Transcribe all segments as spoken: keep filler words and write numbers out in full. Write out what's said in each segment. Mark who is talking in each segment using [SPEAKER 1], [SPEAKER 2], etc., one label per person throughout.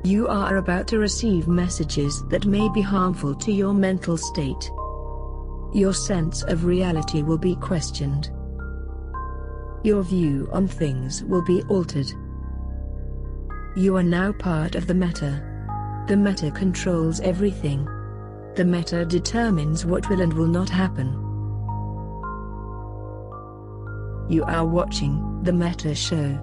[SPEAKER 1] You are about to receive messages that may be harmful to your mental state. Your sense of reality will be questioned. Your view on things will be altered. You are now part of the meta. The meta controls everything. The meta determines what will and will not happen. You are watching The Meta Show.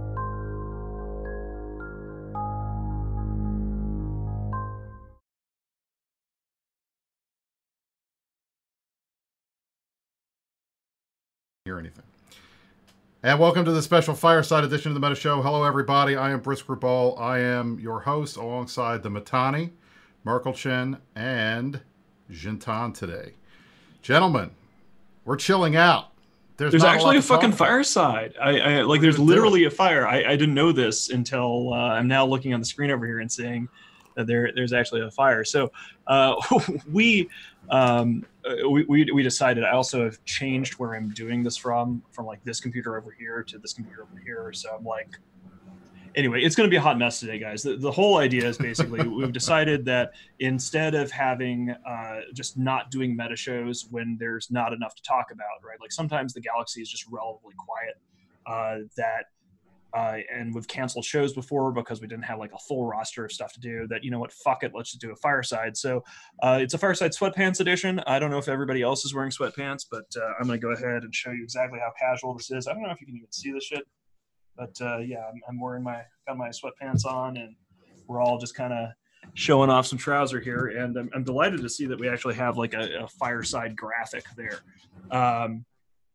[SPEAKER 2] Hear anything. And welcome to the special fireside edition of the Meta Show. Hello, everybody. I am Brisker Ball. I am your host alongside the Mittani, Merkel Chen, and Jintan today. Gentlemen, we're chilling out.
[SPEAKER 3] There's, there's actually a, a fucking fireside. I, I like. There's literally a fire. I, I didn't know this until uh, I'm now looking on the screen over here and seeing that there there's actually a fire. So uh, we. Um, we, we we decided. I also have changed where I'm doing this from, from like this computer over here to this computer over here. So I'm like, anyway, it's going to be a hot mess today, guys. The, the whole idea is basically we've decided that instead of having uh, just not doing meta shows when there's not enough to talk about, right? Like sometimes the galaxy is just relatively quiet. Uh, that. Uh, and we've canceled shows before because we didn't have like a full roster of stuff to do. That, you know what, fuck it, let's just do a fireside. So uh, it's a fireside sweatpants edition. I don't know if everybody else is wearing sweatpants, but uh, I'm going to go ahead and show you exactly how casual this is. I don't know if you can even see this shit, but uh, yeah, I'm, I'm wearing my got my sweatpants on, and we're all just kind of showing off some trouser here. And I'm, I'm delighted to see that we actually have like a, a fireside graphic there. Um,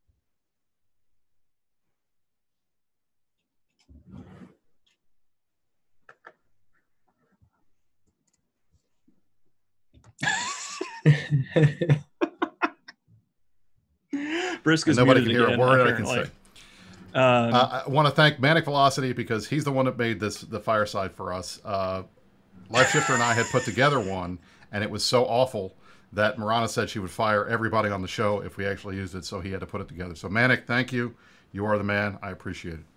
[SPEAKER 3] Brisk is
[SPEAKER 2] nobody can hear
[SPEAKER 3] again,
[SPEAKER 2] a word
[SPEAKER 3] apparently.
[SPEAKER 2] I can say.
[SPEAKER 3] Um,
[SPEAKER 2] uh, I want to thank Manic Velocity because he's the one that made this the fireside for us. Uh, LifeShifter and I had put together one, and it was so awful that Marana said she would fire everybody on the show if we actually used it, so he had to put it together. So Manic, thank you. You are the man. I appreciate it.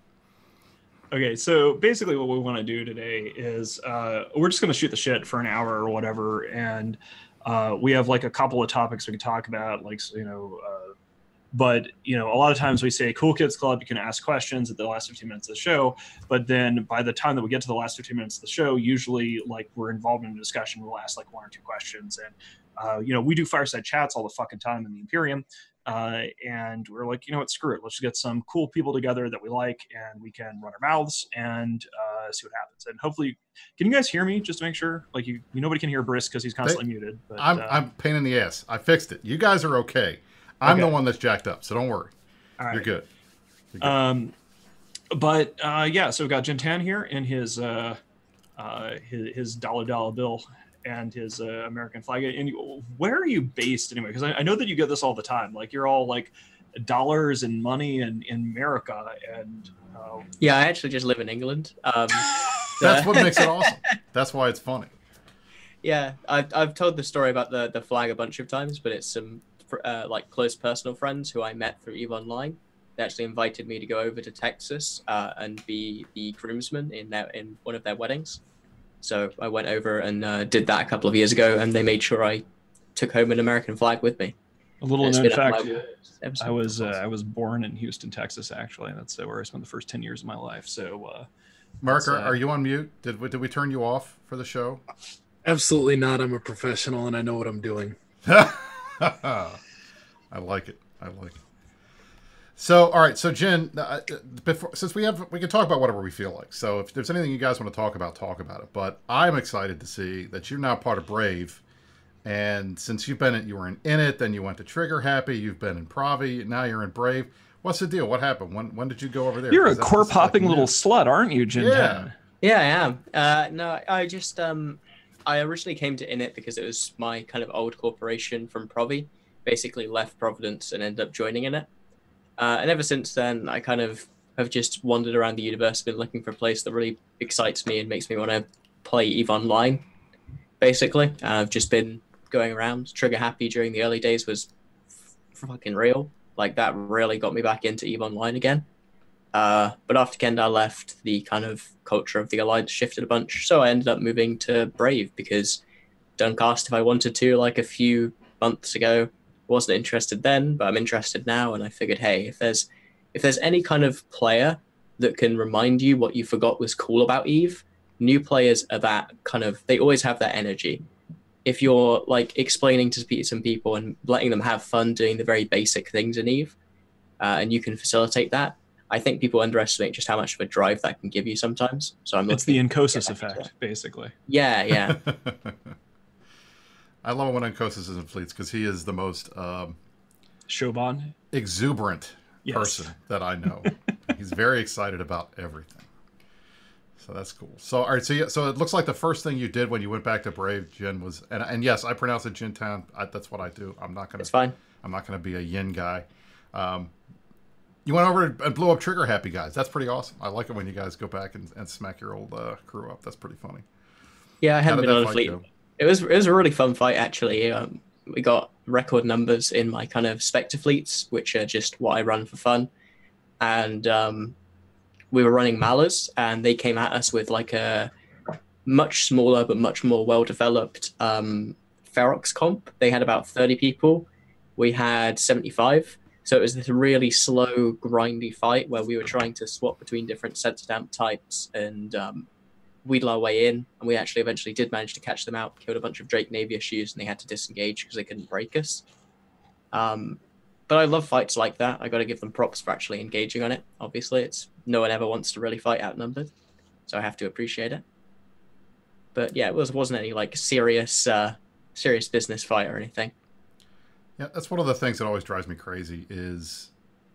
[SPEAKER 3] Okay, so basically what we want to do today is uh, we're just going to shoot the shit for an hour or whatever, and uh, we have like a couple of topics we can talk about, like, you know, uh, but, you know, a lot of times we say Cool Kids Club, you can ask questions at the last fifteen minutes of the show, but then by the time that we get to the last fifteen minutes of the show, usually like we're involved in a discussion, we'll ask like one or two questions, and uh, you know, we do fireside chats all the fucking time in the Imperium. Uh, and we're like, you know what, screw it. Let's just get some cool people together that we like, and we can run our mouths and uh, see what happens. And hopefully, can you guys hear me? Just to make sure, like you, you nobody can hear Brisk because he's constantly they, muted. But,
[SPEAKER 2] I'm
[SPEAKER 3] uh,
[SPEAKER 2] I'm pain in the ass. I fixed it. You guys are okay. I'm
[SPEAKER 3] okay.
[SPEAKER 2] the one that's jacked up, so don't worry.
[SPEAKER 3] All right.
[SPEAKER 2] You're good. You're good.
[SPEAKER 3] Um, but uh, yeah, so we've got Jintan here in his uh, uh, his, his dollar dollar bill and his uh, American flag. And you, where are you based anyway? Because I, I know that you get this all the time. Like you're all like dollars and money and in America. And uh,
[SPEAKER 4] yeah, I actually just live in England. Um,
[SPEAKER 2] That's what makes it awesome. That's why it's funny.
[SPEAKER 4] Yeah, I've I've told the story about the the flag a bunch of times, but it's some uh, like close personal friends who I met through EVE Online. They actually invited me to go over to Texas uh, and be the groomsman in their in one of their weddings. So I went over and uh, did that a couple of years ago, and they made sure I took home an American flag with me.
[SPEAKER 3] A little known fact, I was uh, I was born in Houston, Texas, actually. That's uh, where I spent the first ten years of my life. So, uh,
[SPEAKER 2] Mark, are,
[SPEAKER 3] uh,
[SPEAKER 2] are you on mute? Did we, did we turn you off for the show?
[SPEAKER 5] Absolutely not. I'm a professional, and I know what I'm doing.
[SPEAKER 2] I like it. I like it. So, all right. So, Jen, uh, before since we have, we can talk about whatever we feel like. So, if there's anything you guys want to talk about, talk about it. But I'm excited to see that you're now part of Brave, and since you've been in, you were in, in it, then you went to Trigger Happy, you've been in Pravi, now you're in Brave. What's the deal? What happened? When when did you go over there?
[SPEAKER 3] You're a core popping like little slut, aren't you, Jin?
[SPEAKER 2] Yeah.
[SPEAKER 4] Yeah, I am. Uh, no, I just um, I originally came to Init because it was my kind of old corporation from Provi. Basically left Providence and ended up joining Init. Uh, and ever since then, I kind of have just wandered around the universe, been looking for a place that really excites me and makes me want to play EVE Online, basically. And I've just been going around. Trigger Happy during the early days was f- fucking real. Like, that really got me back into EVE Online again. Uh, but after Kendar left, the kind of culture of the Alliance shifted a bunch. So I ended up moving to Brave because Duncast, if I wanted to, like a few months ago, wasn't interested then, but I'm interested now. And I figured, hey, if there's if there's any kind of player that can remind you what you forgot was cool about EVE, new players are that kind of, they always have that energy. If you're like explaining to some people and letting them have fun doing the very basic things in EVE, uh, and you can facilitate that, I think people underestimate just how much of a drive that can give you sometimes. So I'm
[SPEAKER 3] it's the Incosis effect, basically.
[SPEAKER 4] Yeah, yeah.
[SPEAKER 2] I love it when Incosis is in fleets because he is the most um,
[SPEAKER 3] Shoban
[SPEAKER 2] exuberant
[SPEAKER 3] yes.
[SPEAKER 2] person that I know. He's very excited about everything. So that's cool. So all right, so yeah, so it looks like the first thing you did when you went back to Brave, Jin, was and and yes, I pronounce it Jin Town. I, that's what I do. I'm not gonna.
[SPEAKER 4] It's fine.
[SPEAKER 2] I'm not gonna be a Yin guy. Um, you went over and blew up Trigger Happy guys. That's pretty awesome. I like it when you guys go back and, and smack your old uh, crew up. That's pretty funny.
[SPEAKER 4] Yeah, I haven't been on a
[SPEAKER 2] fight
[SPEAKER 4] fleet.
[SPEAKER 2] go?
[SPEAKER 4] It was it was a really fun fight actually. Um, we got record numbers in my kind of Spectre fleets, which are just what I run for fun, and um, we were running Mallas, and they came at us with like a much smaller but much more well-developed um, Ferox comp. They had about thirty people. We had seventy-five. So it was this really slow, grindy fight where we were trying to swap between different sensor damp types and um, wheedle our way in. And we actually eventually did manage to catch them out, killed a bunch of Drake Navy issues, and they had to disengage because they couldn't break us. Um, but I love fights like that. I got to give them props for actually engaging on it. Obviously, it's no one ever wants to really fight outnumbered, so I have to appreciate it. But yeah, it was, wasn't any like serious, uh, serious business fight or anything.
[SPEAKER 2] Yeah, that's one of the things that always drives me crazy is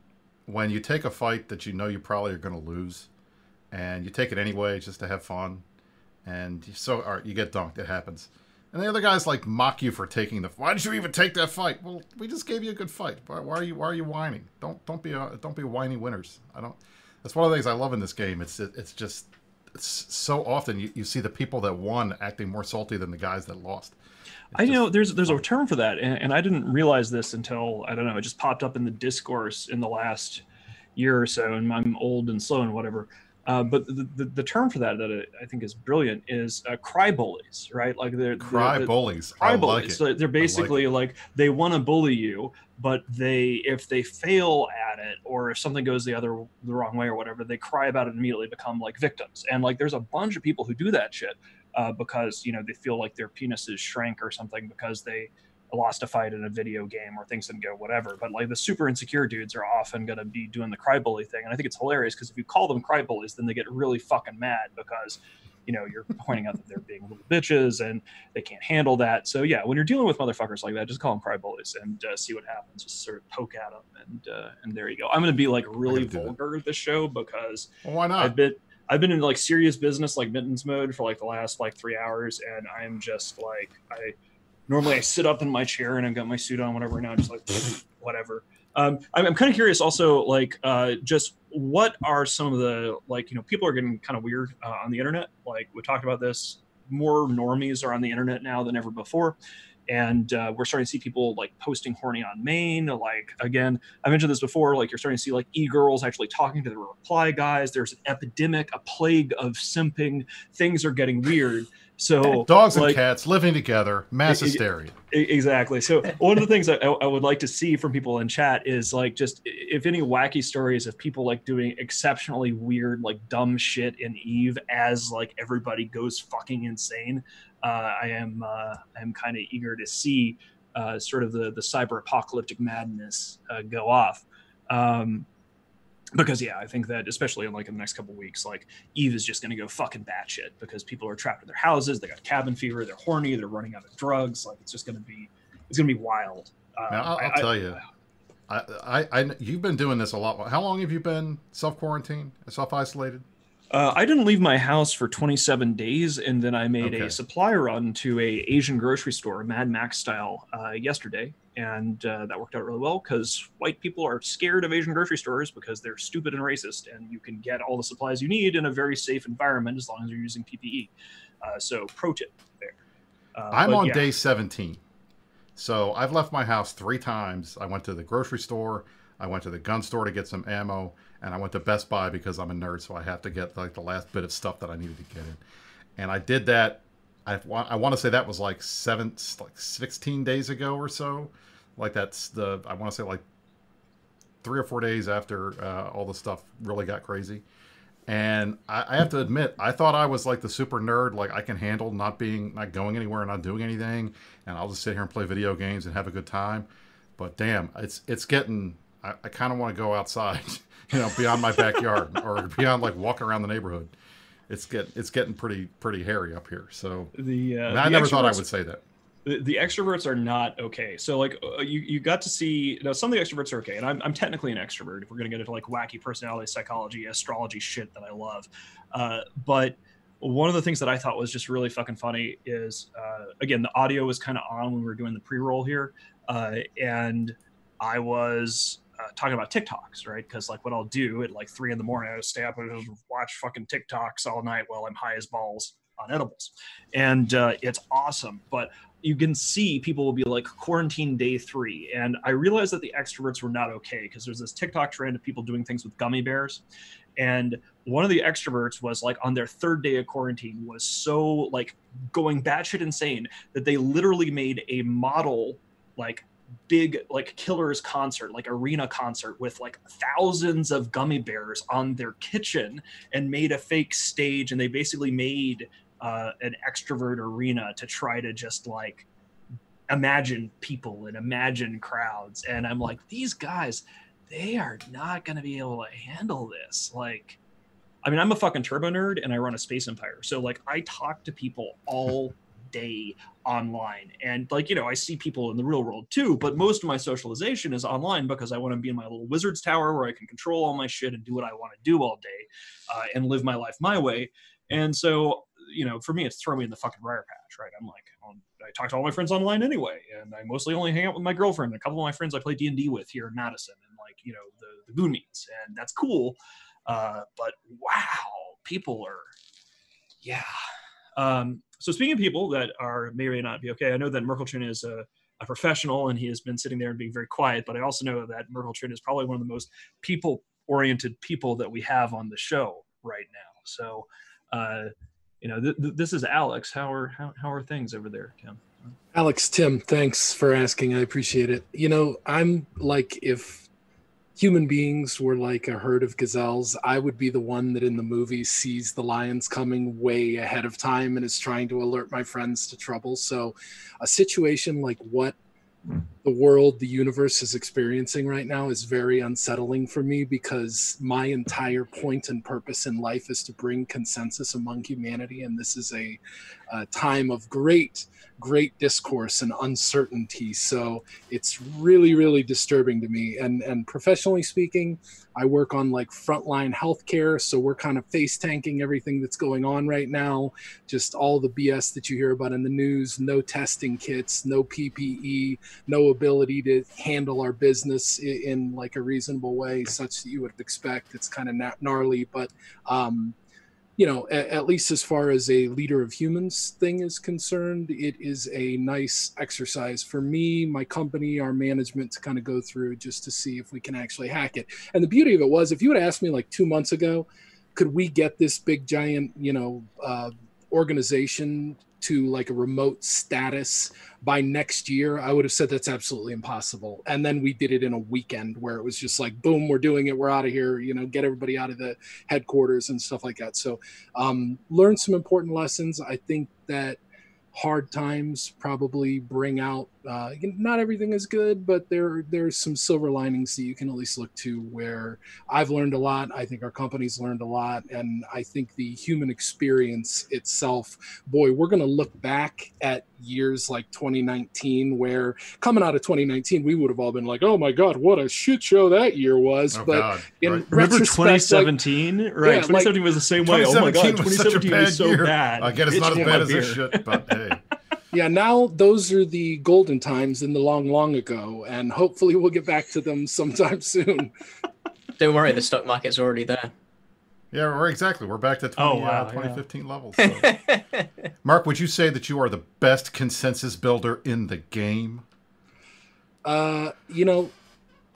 [SPEAKER 2] when you take a fight that you know you probably are going to lose, and you take it anyway just to have fun, and you, so all right, you get dunked. It happens, and the other guys like mock you for taking the. Why did you even take that fight? Well, we just gave you a good fight. Why, why are you Why are you whining? Don't don't be a, don't be whiny winners. I don't. That's one of the things I love in this game. It's it, it's just it's so often you, you see the people that won acting more salty than the guys that lost.
[SPEAKER 3] I know there's there's a term for that, and, and I didn't realize this until, I don't know, it just popped up in the discourse in the last year or so, and I'm old and slow and whatever. Uh, but the, the the term for that that I think is brilliant is uh, cry bullies, right? Like they're
[SPEAKER 2] cry
[SPEAKER 3] they're,
[SPEAKER 2] bullies.
[SPEAKER 3] Cry
[SPEAKER 2] I
[SPEAKER 3] bullies.
[SPEAKER 2] Like it.
[SPEAKER 3] So they're basically
[SPEAKER 2] like,
[SPEAKER 3] like they want to bully you, but they if they fail at it, or if something goes the other the wrong way or whatever, they cry about it and immediately become like victims. And like there's a bunch of people who do that shit. Uh, because, you know, they feel like their penises shrank or something because they lost a fight in a video game or things didn't go whatever. But like the super insecure dudes are often going to be doing the cry bully thing. And I think it's hilarious because if you call them cry bullies, then they get really fucking mad because, you know, you're pointing out that they're being little bitches and they can't handle that. So yeah, when you're dealing with motherfuckers like that, just call them cry bullies and uh, see what happens. Just sort of poke at them and uh, and there you go. I'm going to be like really vulgar this show because
[SPEAKER 2] well, why not?
[SPEAKER 3] I've been I've been in like serious business, like mittens mode for like the last like three hours. And I'm just like, I normally I sit up in my chair and I've got my suit on, whatever. Now I'm just like, whatever. Um, I'm, I'm kind of curious also, like, uh, just what are some of the, like, you know, people are getting kind of weird uh, on the internet. Like we talked about this, more normies are on the internet now than ever before. And uh, we're starting to see people like posting horny on main. Like, again, I mentioned this before, like you're starting to see like e-girls actually talking to the reply guys. There's an epidemic, a plague of simping. Things are getting weird. So
[SPEAKER 2] dogs
[SPEAKER 3] like,
[SPEAKER 2] and cats living together, mass hysteria.
[SPEAKER 3] Exactly. So one of the things I, I would like to see from people in chat is like just if any wacky stories of people like doing exceptionally weird, like dumb shit in EVE as like everybody goes fucking insane. Uh, I am uh, I am kind of eager to see uh, sort of the the cyber apocalyptic madness uh, go off. Um, Because yeah, I think that especially in like in the next couple of weeks, like EVE is just going to go fucking batshit because people are trapped in their houses, they got cabin fever, they're horny, they're running out of drugs. Like it's just going to be, it's going to be wild. Um,
[SPEAKER 2] now, I'll, I'll
[SPEAKER 3] I,
[SPEAKER 2] tell you, I, I, I, you've been doing this a lot. How long have you been self quarantined, self isolated?
[SPEAKER 3] Uh, I didn't leave my house for twenty-seven days, and then I made
[SPEAKER 2] okay.
[SPEAKER 3] a supply run to a Asian grocery store, Mad Max style, uh, yesterday, and uh, that worked out really well because white people are scared of Asian grocery stores because they're stupid and racist, and you can get all the supplies you need in a very safe environment as long as you're using P P E. Uh, so, pro tip there. Uh,
[SPEAKER 2] I'm on
[SPEAKER 3] yeah.
[SPEAKER 2] day seventeen, so I've left my house three times. I went to the grocery store, I went to the gun store to get some ammo, and I went to Best Buy because I'm a nerd, so I have to get like the last bit of stuff that I needed to get in. And I did that. I want I want to say that was like seven, like sixteen days ago or so. Like that's the I want to say like three or four days after uh, all the stuff really got crazy. And I, I have to admit, I thought I was like the super nerd, like I can handle not being, not going anywhere and not doing anything, and I'll just sit here and play video games and have a good time. But damn, it's it's getting. I, I kind of want to go outside, you know, beyond my backyard or beyond like walk around the neighborhood. It's get it's getting pretty pretty hairy up here. So
[SPEAKER 3] the, uh,
[SPEAKER 2] I
[SPEAKER 3] the
[SPEAKER 2] never thought I
[SPEAKER 3] extroverts-
[SPEAKER 2] would say that.
[SPEAKER 3] The, the extroverts are not okay. So like uh, you, you got to see, you know, some of the extroverts are okay. And I'm, I'm technically an extrovert if we're going to get into like wacky personality psychology, astrology shit that I love. Uh, but one of the things that I thought was just really fucking funny is, uh, again, the audio was kind of on when we were doing the pre-roll here. Uh, and I was uh, talking about TikToks, right? Because like what I'll do at like three in the morning, I stay up and watch fucking TikToks all night while I'm high as balls on edibles. And uh, it's awesome. But you can see people will be like quarantine day three. And I realized that the extroverts were not okay because there's this TikTok trend of people doing things with gummy bears. And one of the extroverts was like on their third day of quarantine was so like going batshit insane that they literally made a model like big like Killers concert, like arena concert with like thousands of gummy bears on their kitchen and made a fake stage. And they basically made uh, an extrovert arena to try to just like imagine people and imagine crowds. And I'm like, these guys, they are not going to be able to handle this. Like, I mean, I'm a fucking turbo nerd and I run a space empire. So like I talk to people all day online, and like, you know, I see people in the real world too, but most of my socialization is online because I want to be in my little wizard's tower where I can control all my shit and do what I want to do all day uh, and live my life my way. And so, you know, for me, it's throw me in the fucking briar patch, right? I'm like, um, I talk to all my friends online anyway, and I mostly only hang out with my girlfriend and a couple of my friends I play D and D with here in Madison and like, you know, the, the Goon Meets, and that's cool. Uh, but wow, people are, yeah. Um, so speaking of people that are may or may not be okay, I know that Merkeltrin is a, a professional and he has been sitting there and being very quiet, but I also know that Merkeltrin is probably one of the most people-oriented people that we have on the show right now. So, uh, you know, th- th- this is Alex. How are how, how are things over there, Tim?
[SPEAKER 5] Alex, Tim, thanks for asking. I appreciate it. You know, I'm like, if human beings were like a herd of gazelles, I would be the one that in the movie sees the lions coming way ahead of time and is trying to alert my friends to trouble. So a situation like what the world, the universe is experiencing right now is very unsettling for me, because my entire point and purpose in life is to bring consensus among humanity. And this is a, a time of great, great discourse and uncertainty. So it's really, really disturbing to me. And, and professionally speaking, I work on like frontline healthcare. So we're kind of face tanking everything that's going on right now. Just all the B S that you hear about in the news, no testing kits, no P P E, no ability to handle our business in, in like a reasonable way, such that you would expect. It's kind of gnarly, but um, you know, at, at least as far as a leader of humans thing is concerned, it is a nice exercise for me, my company, our management to kind of go through just to see if we can actually hack it. And the beauty of it was, if you had asked me like two months ago, could we get this big giant, you know, uh, organization to like a remote status by next year, I would have said that's absolutely impossible. And then we did it in a weekend where it was just like, boom, we're doing it. We're out of here, you know, get everybody out of the headquarters and stuff like that. So um, learn some important lessons. I think that hard times probably bring out, uh, not everything is good, but there there's some silver linings that you can at least look to, where I've learned a lot. I think our company's learned a lot. And I think the human experience itself, boy, we're going to look back at years like twenty nineteen, where coming out of twenty nineteen, we would have all been like, oh my God, what a shit show that year was.
[SPEAKER 2] Oh,
[SPEAKER 5] but
[SPEAKER 2] God.
[SPEAKER 5] in
[SPEAKER 2] Right.
[SPEAKER 3] Remember
[SPEAKER 5] retrospect,
[SPEAKER 3] twenty seventeen?
[SPEAKER 5] like,
[SPEAKER 3] right.
[SPEAKER 5] yeah,
[SPEAKER 3] twenty seventeen
[SPEAKER 5] like,
[SPEAKER 3] was the same way. Oh my God, twenty seventeen was so
[SPEAKER 2] year.
[SPEAKER 3] bad.
[SPEAKER 2] Again, it's
[SPEAKER 3] Bitch,
[SPEAKER 2] not as
[SPEAKER 3] hold
[SPEAKER 2] bad
[SPEAKER 3] my
[SPEAKER 2] as this
[SPEAKER 3] beer.
[SPEAKER 2] shit, but hey.
[SPEAKER 5] yeah, now those are the golden times in the long, long ago, and hopefully we'll get back to them sometime soon.
[SPEAKER 4] Don't worry, the stock market's already there.
[SPEAKER 2] Yeah, we're exactly. We're back to twenty,
[SPEAKER 3] Oh, wow,
[SPEAKER 2] uh, twenty fifteen
[SPEAKER 3] yeah.
[SPEAKER 2] levels. So. Mark, would you say that you are the best consensus builder in the game?
[SPEAKER 5] Uh, you know,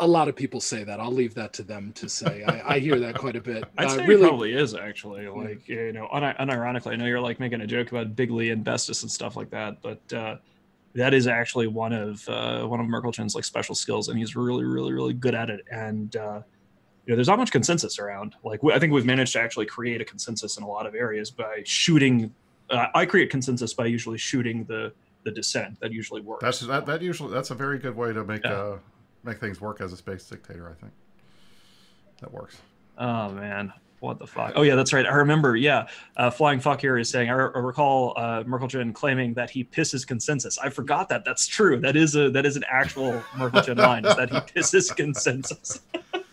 [SPEAKER 5] a lot of people say that. I'll leave that to them to say. I, I hear that quite a bit.
[SPEAKER 3] I'd
[SPEAKER 5] Uh,
[SPEAKER 3] say
[SPEAKER 5] really,
[SPEAKER 3] it probably is actually. Like, you know, un- unironically, I know you're like making a joke about Bigley and Bestis and stuff like that, but uh, that is actually one of uh, one of Merkelchen's like special skills, and he's really, really, really good at it. And uh, you know, there's not much consensus around. Like, we, I think we've managed to actually create a consensus in a lot of areas by shooting. Uh, I create consensus by usually shooting the the dissent. That usually works.
[SPEAKER 2] That's that, that usually that's a very good way to make
[SPEAKER 3] Yeah.
[SPEAKER 2] uh, make things work as a space dictator. I think that works.
[SPEAKER 3] Oh man, what the fuck? Oh yeah, that's right. I remember. Yeah, uh, Flying Fuck here is saying. I, re- I recall uh, Merkelchen claiming that he pisses consensus. I forgot that. That's true. That is a that is an actual Merkelchen line. Is that he pisses consensus.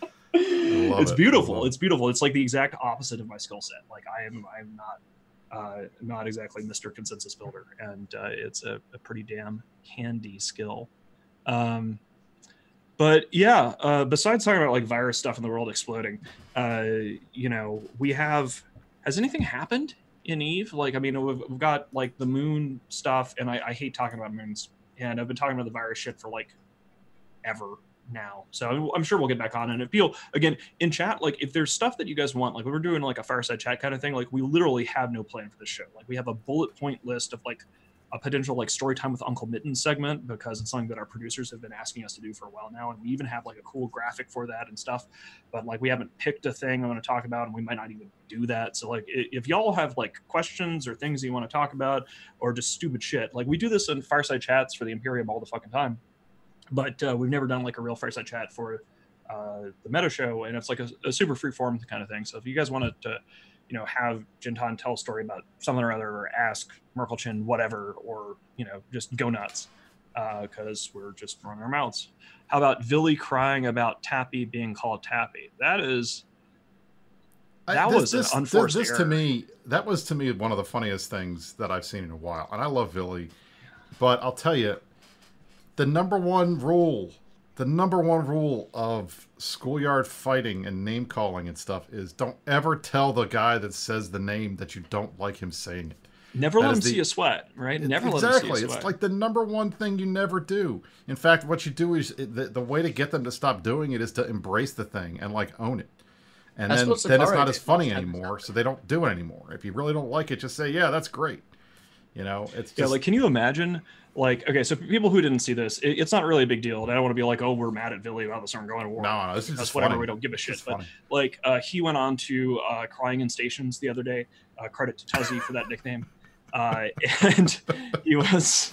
[SPEAKER 3] It's
[SPEAKER 2] it.
[SPEAKER 3] beautiful. It's beautiful. It's like the exact opposite of my skill set. Like I am. I am not. Uh, not exactly Mister Consensus Builder, and uh, it's a, a pretty damn handy skill. Um, but yeah, uh, besides talking about like virus stuff in the world exploding, uh, you know, we have. Has anything happened in Eve? Like, I mean, we've, we've got like the moon stuff, and I, I hate talking about moons, and I've been talking about the virus shit for like ever now, so I'm sure we'll get back on. And if people again in chat, like if there's stuff that you guys want, like when we're doing like a fireside chat kind of thing, like we literally have no plan for this show. Like we have a bullet point list of like a potential like story time with Uncle Mitten segment, because it's something that our producers have been asking us to do for a while now, and we even have like a cool graphic for that and stuff, but like we haven't picked a thing I want to talk about, and we might not even do that. So like if y'all have like questions or things you want to talk about, or just stupid shit, like we do this in fireside chats for the Imperium all the fucking time, but uh, we've never done like a real fireside chat for uh, the meta show, and it's like a, a super free form kind of thing. So if you guys wanted to, you know, have Jintan tell a story about something or other, or ask Merkelchen whatever, or, you know, just go nuts, because uh, we're just running our mouths. How about Villy crying about Tappy being called Tappy? That is, that
[SPEAKER 2] I, this,
[SPEAKER 3] was
[SPEAKER 2] this,
[SPEAKER 3] an unforced
[SPEAKER 2] this, this
[SPEAKER 3] error.
[SPEAKER 2] to me, that was to me one of the funniest things that I've seen in a while. And I love Villy, but I'll tell you, the number one rule, the number one rule of schoolyard fighting and name calling and stuff is don't ever tell the guy that says the name that you don't like him saying it.
[SPEAKER 3] Never
[SPEAKER 2] That
[SPEAKER 3] let him
[SPEAKER 2] is the-
[SPEAKER 3] see a sweat, right? Never
[SPEAKER 2] exactly.
[SPEAKER 3] let him see a sweat.
[SPEAKER 2] It's like the number one thing you never do. In fact, what you do is the, the way to get them to stop doing it is to embrace the thing and like own it. And
[SPEAKER 4] That's
[SPEAKER 2] then,
[SPEAKER 4] what
[SPEAKER 2] then it's
[SPEAKER 4] Sakara
[SPEAKER 2] not
[SPEAKER 4] did
[SPEAKER 2] as funny
[SPEAKER 4] last
[SPEAKER 2] anymore, so they don't do it anymore. If you really don't like it, just say, yeah, that's great. You know, it's just...
[SPEAKER 3] Yeah, like, can you imagine, like, okay, so for people who didn't see this, it, it's not really a big deal. And I don't want to be like, oh, we're mad at Villy about this, and we're going to war.
[SPEAKER 2] No, no, this is
[SPEAKER 3] That's
[SPEAKER 2] just
[SPEAKER 3] whatever,
[SPEAKER 2] funny.
[SPEAKER 3] we don't give a
[SPEAKER 2] It's
[SPEAKER 3] shit.
[SPEAKER 2] just
[SPEAKER 3] But,
[SPEAKER 2] funny.
[SPEAKER 3] like, uh, he went on to uh, Crying in Stations the other day. Uh, credit to Tuzzy for that nickname. Uh, and he was...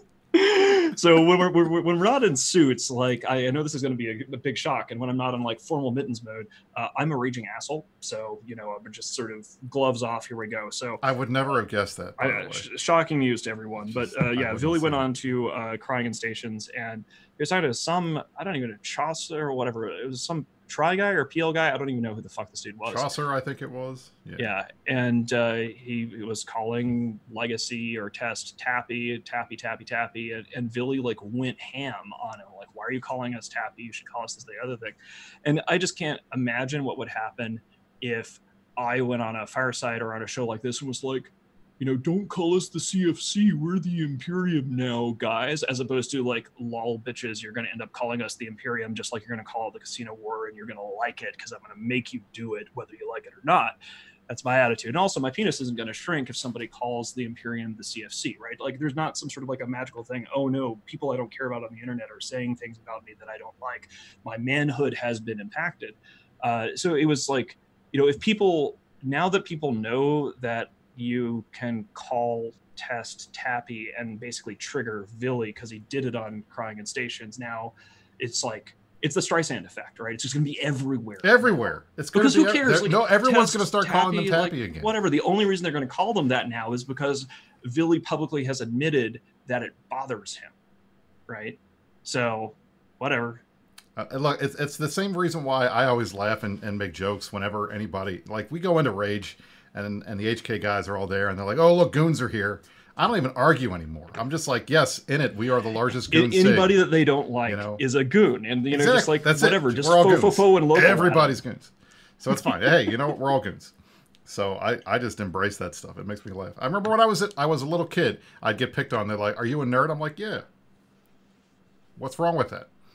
[SPEAKER 3] So when we're, we're when we're not in suits, like I, I know this is going to be a, a big shock, and when I'm not in like formal mittens mode, uh, I'm a raging asshole. So you know, I'm just sort of gloves off. Here we go. So
[SPEAKER 2] I would never have guessed that. by
[SPEAKER 3] I,
[SPEAKER 2] the
[SPEAKER 3] uh,
[SPEAKER 2] way.
[SPEAKER 3] sh- shocking news to everyone. But uh,
[SPEAKER 2] I
[SPEAKER 3] yeah,
[SPEAKER 2] wouldn't
[SPEAKER 3] Villy
[SPEAKER 2] say
[SPEAKER 3] went
[SPEAKER 2] that.
[SPEAKER 3] on to uh, Crying in Stations, and he was talking to some I don't even know Chaucer or whatever. It was some Try guy or P L guy. I don't even know who the fuck this dude was.
[SPEAKER 2] Chaucer, I think it was. Yeah.
[SPEAKER 3] Yeah, and uh, he, he was calling Legacy or Test Tappy, Tappy, Tappy, Tappy, and, and Villy like went ham on him. Like, why are you calling us Tappy? You should call us this, the other thing. And I just can't imagine what would happen if I went on a fireside or on a show like this and was like, you know, don't call us the C F C. We're the Imperium now, guys. As opposed to like, lol, bitches, you're going to end up calling us the Imperium just like you're going to call it the Casino War, and you're going to like it because I'm going to make you do it whether you like it or not. That's my attitude. And also, my penis isn't going to shrink if somebody calls the Imperium the C F C, right? Like, there's not some sort of like a magical thing. Oh no, people I don't care about on the internet are saying things about me that I don't like. My manhood has been impacted. Uh, so it was like, you know, if people, now that people know that you can call Test Tappy and basically trigger Villy because he did it on Crying in Stations, now it's like, it's the Streisand effect, right? It's just going to be everywhere.
[SPEAKER 2] Everywhere. It's going
[SPEAKER 3] Because
[SPEAKER 2] to be
[SPEAKER 3] who cares?
[SPEAKER 2] there-
[SPEAKER 3] Like,
[SPEAKER 2] no, everyone's
[SPEAKER 3] Test,
[SPEAKER 2] going to start calling them
[SPEAKER 3] Tappy,
[SPEAKER 2] Tappy
[SPEAKER 3] like,
[SPEAKER 2] again.
[SPEAKER 3] Whatever. The only reason they're going to call them that now is because Villy publicly has admitted that it bothers him, right? So, whatever.
[SPEAKER 2] Uh, look, it's, it's the same reason why I always laugh and, and make jokes whenever anybody, like, we go into Rage and and the H K guys are all there and they're like, oh, look, goons are here. I don't even argue anymore. I'm just like, yes, in it, we are the largest goon
[SPEAKER 3] Anybody
[SPEAKER 2] sig.
[SPEAKER 3] that they don't like
[SPEAKER 2] you know?
[SPEAKER 3] is a goon. And, you know,
[SPEAKER 2] Exactly.
[SPEAKER 3] just like,
[SPEAKER 2] That's
[SPEAKER 3] whatever,
[SPEAKER 2] it.
[SPEAKER 3] just
[SPEAKER 2] We're all
[SPEAKER 3] fo,
[SPEAKER 2] goons.
[SPEAKER 3] fo, fo, and local.
[SPEAKER 2] Everybody's goons. So it's fine. Hey, you know what? We're all goons. So I, I just embrace that stuff. It makes me laugh. I remember when I was a, I was a little kid, I'd get picked on. They're like, are you a nerd? I'm like, yeah. What's wrong with that?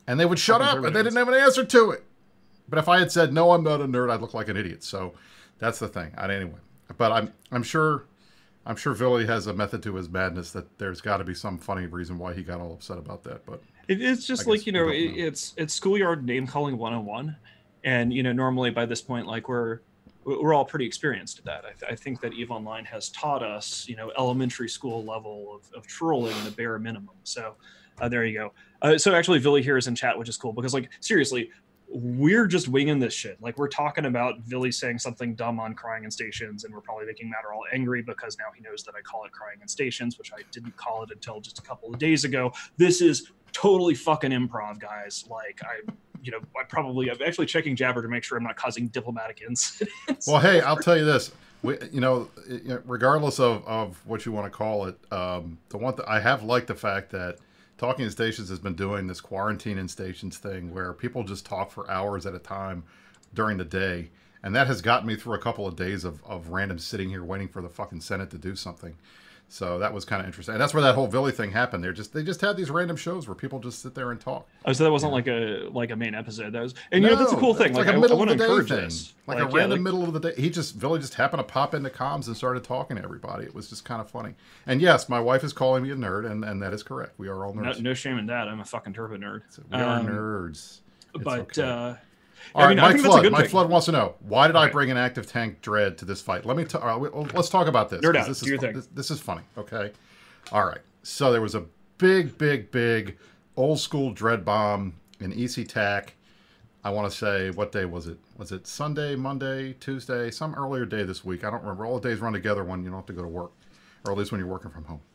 [SPEAKER 2] And they would shut up, and they didn't have an answer to it. But if I had said, no, I'm not a nerd, I'd look like an idiot. So that's the thing. I, anyway, but I'm I'm sure I'm sure Billy has a method to his madness that there's got to be some funny reason why he got all upset about that. But
[SPEAKER 3] it, it's just like, you know, it, know, it's it's schoolyard name calling one oh one. And, you know, normally by this point, like we're we're all pretty experienced at that. I, th- I think that EVE Online has taught us, you know, elementary school level of, of trolling the bare minimum. So uh, there you go. Uh, so actually, Villy here is in chat, which is cool because, like, seriously, we're just winging this shit. Like, we're talking about Villy saying something dumb on Crying in Stations, and we're probably making Matt all angry because now he knows that I call it Crying in Stations, which I didn't call it until just a couple of days ago. This is totally fucking improv, guys. Like, I, you know, I probably, I'm actually checking Jabber to make sure I'm not causing diplomatic incidents.
[SPEAKER 2] Well, hey, I'll tell you this. We, you know, regardless of, of what you want to call it, um, the one that I have liked the fact that Talking in Stations has been doing this quarantine in stations thing where people just talk for hours at a time during the day. And that has gotten me through a couple of days of, of random sitting here waiting for the fucking Senate to do something. So that was kind of interesting. And that's where that whole Villy thing happened. They're just, they just had these random shows where people just sit there and talk.
[SPEAKER 3] Oh, so that wasn't yeah. like a like a main episode. That was, and you no, know, that's a cool thing.
[SPEAKER 2] Like,
[SPEAKER 3] like
[SPEAKER 2] a
[SPEAKER 3] I,
[SPEAKER 2] middle
[SPEAKER 3] I want
[SPEAKER 2] of
[SPEAKER 3] to
[SPEAKER 2] the day
[SPEAKER 3] encourage
[SPEAKER 2] thing.
[SPEAKER 3] this.
[SPEAKER 2] Like,
[SPEAKER 3] like
[SPEAKER 2] a
[SPEAKER 3] yeah,
[SPEAKER 2] random
[SPEAKER 3] like,
[SPEAKER 2] middle of the day. He just, Villy just happened to pop into comms and started talking to everybody. It was just kind of funny. And yes, my wife is calling me a nerd, and, and that is correct. We are all nerds.
[SPEAKER 3] No, no shame in that. I'm a fucking turbo nerd.
[SPEAKER 2] So we are
[SPEAKER 3] um,
[SPEAKER 2] nerds. It's
[SPEAKER 3] but,
[SPEAKER 2] okay.
[SPEAKER 3] uh,
[SPEAKER 2] All right,
[SPEAKER 3] I mean,
[SPEAKER 2] Mike Flood. Mike
[SPEAKER 3] thing.
[SPEAKER 2] Flood wants to know, why did
[SPEAKER 3] okay.
[SPEAKER 2] I bring an active tank dread to this fight? Let me. T- uh, well, let's talk about this.
[SPEAKER 3] Nerd out.
[SPEAKER 2] This
[SPEAKER 3] Do
[SPEAKER 2] is
[SPEAKER 3] your
[SPEAKER 2] fu-
[SPEAKER 3] thing.
[SPEAKER 2] this, this is funny. Okay. All right. So there was a big, big, big old school dread bomb in E C T A C. I want to say, what day was it? Was it Sunday, Monday, Tuesday, some earlier day this week? I don't remember. All the days run together when you don't have to go to work, or at least when you're working from home.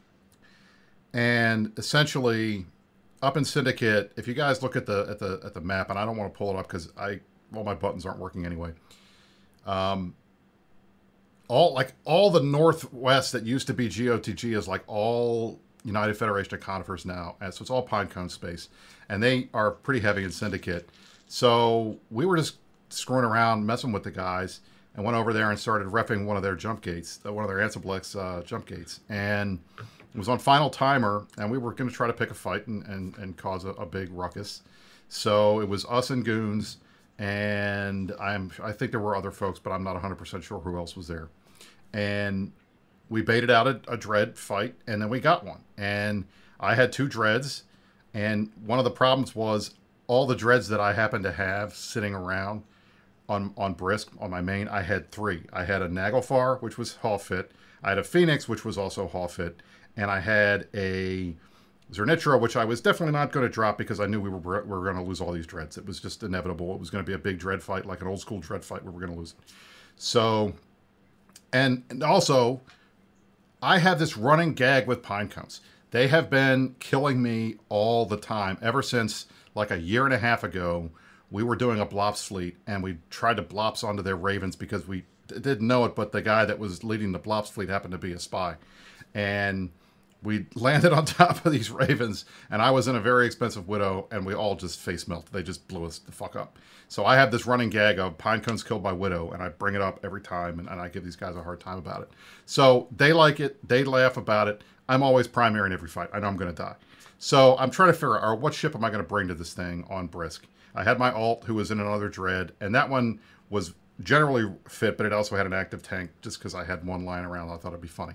[SPEAKER 2] And essentially, up in Syndicate, if you guys look at the at the at the map, and I don't want to pull it up because I all my buttons aren't working anyway. Um, all like all the northwest that used to be G O T G is like all United Federation of Conifers now, and so it's all Pinecone space, and they are pretty heavy in Syndicate. So we were just screwing around, messing with the guys, and went over there and started reffing one of their jump gates, one of their Ansiblex uh, jump gates, and it was on final timer, and we were going to try to pick a fight and, and, and cause a, a big ruckus. So it was us and Goons, and I'm I think there were other folks, but I'm not one hundred percent sure who else was there. And we baited out a, a dread fight, and then we got one. And I had two dreads, and one of the problems was all the dreads that I happened to have sitting around on on Brisk, on my main, I had three. I had a Naglfar, which was Hall Fit. I had a Phoenix, which was also Hall Fit. And I had a Zernitra, which I was definitely not going to drop because I knew we were we were going to lose all these dreads. It was just inevitable. It was going to be a big dread fight, like an old school dread fight where we're going to lose it. So, and, and also, I have this running gag with Pinecones. They have been killing me all the time ever since like a year and a half ago. We were doing a Blops fleet, and we tried to Blops onto their Ravens because we didn't know it, but the guy that was leading the Blops fleet happened to be a spy. And we landed on top of these Ravens, and I was in a very expensive Widow, and we all just face melted. They just blew us the fuck up. So I have this running gag of Pinecones killed by Widow, and I bring it up every time, and, and I give these guys a hard time about it. So they like it. They laugh about it. I'm always primary in every fight. I know I'm going to die. So I'm trying to figure out, what ship am I going to bring to this thing on Brisk? I had my alt, who was in another dread, and that one was generally fit, but it also had an active tank just because I had one lying around. I thought it'd be funny.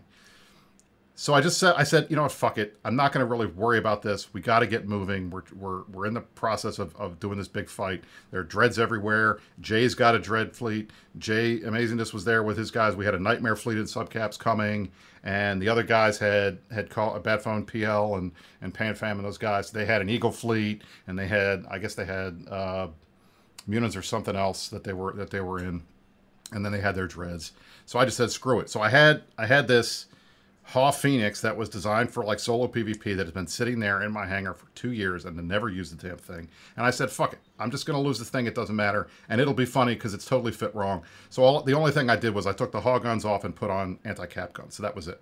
[SPEAKER 2] So I just said, I said, you know what, fuck it. I'm not going to really worry about this. We got to get moving. We're, we're, we're in the process of, of doing this big fight. There are dreads everywhere. Jay's got a dread fleet. Jay Amazingness was there with his guys. We had a Nightmare fleet in subcaps coming, and the other guys had had call, a Bad Phone P L and, and PanFam and those guys. They had an Eagle fleet, and they had, I guess they had uh, Munins or something else that they were that they were in, and then they had their dreads. So I just said, screw it. So I had I had this Haw Phoenix that was designed for like solo PvP that has been sitting there in my hangar for two years and I never used the damn thing. And I said, fuck it. I'm just going to lose the thing. It doesn't matter. And it'll be funny because it's totally fit wrong. So all, the only thing I did was I took the Haw guns off and put on anti-cap guns. So that was it.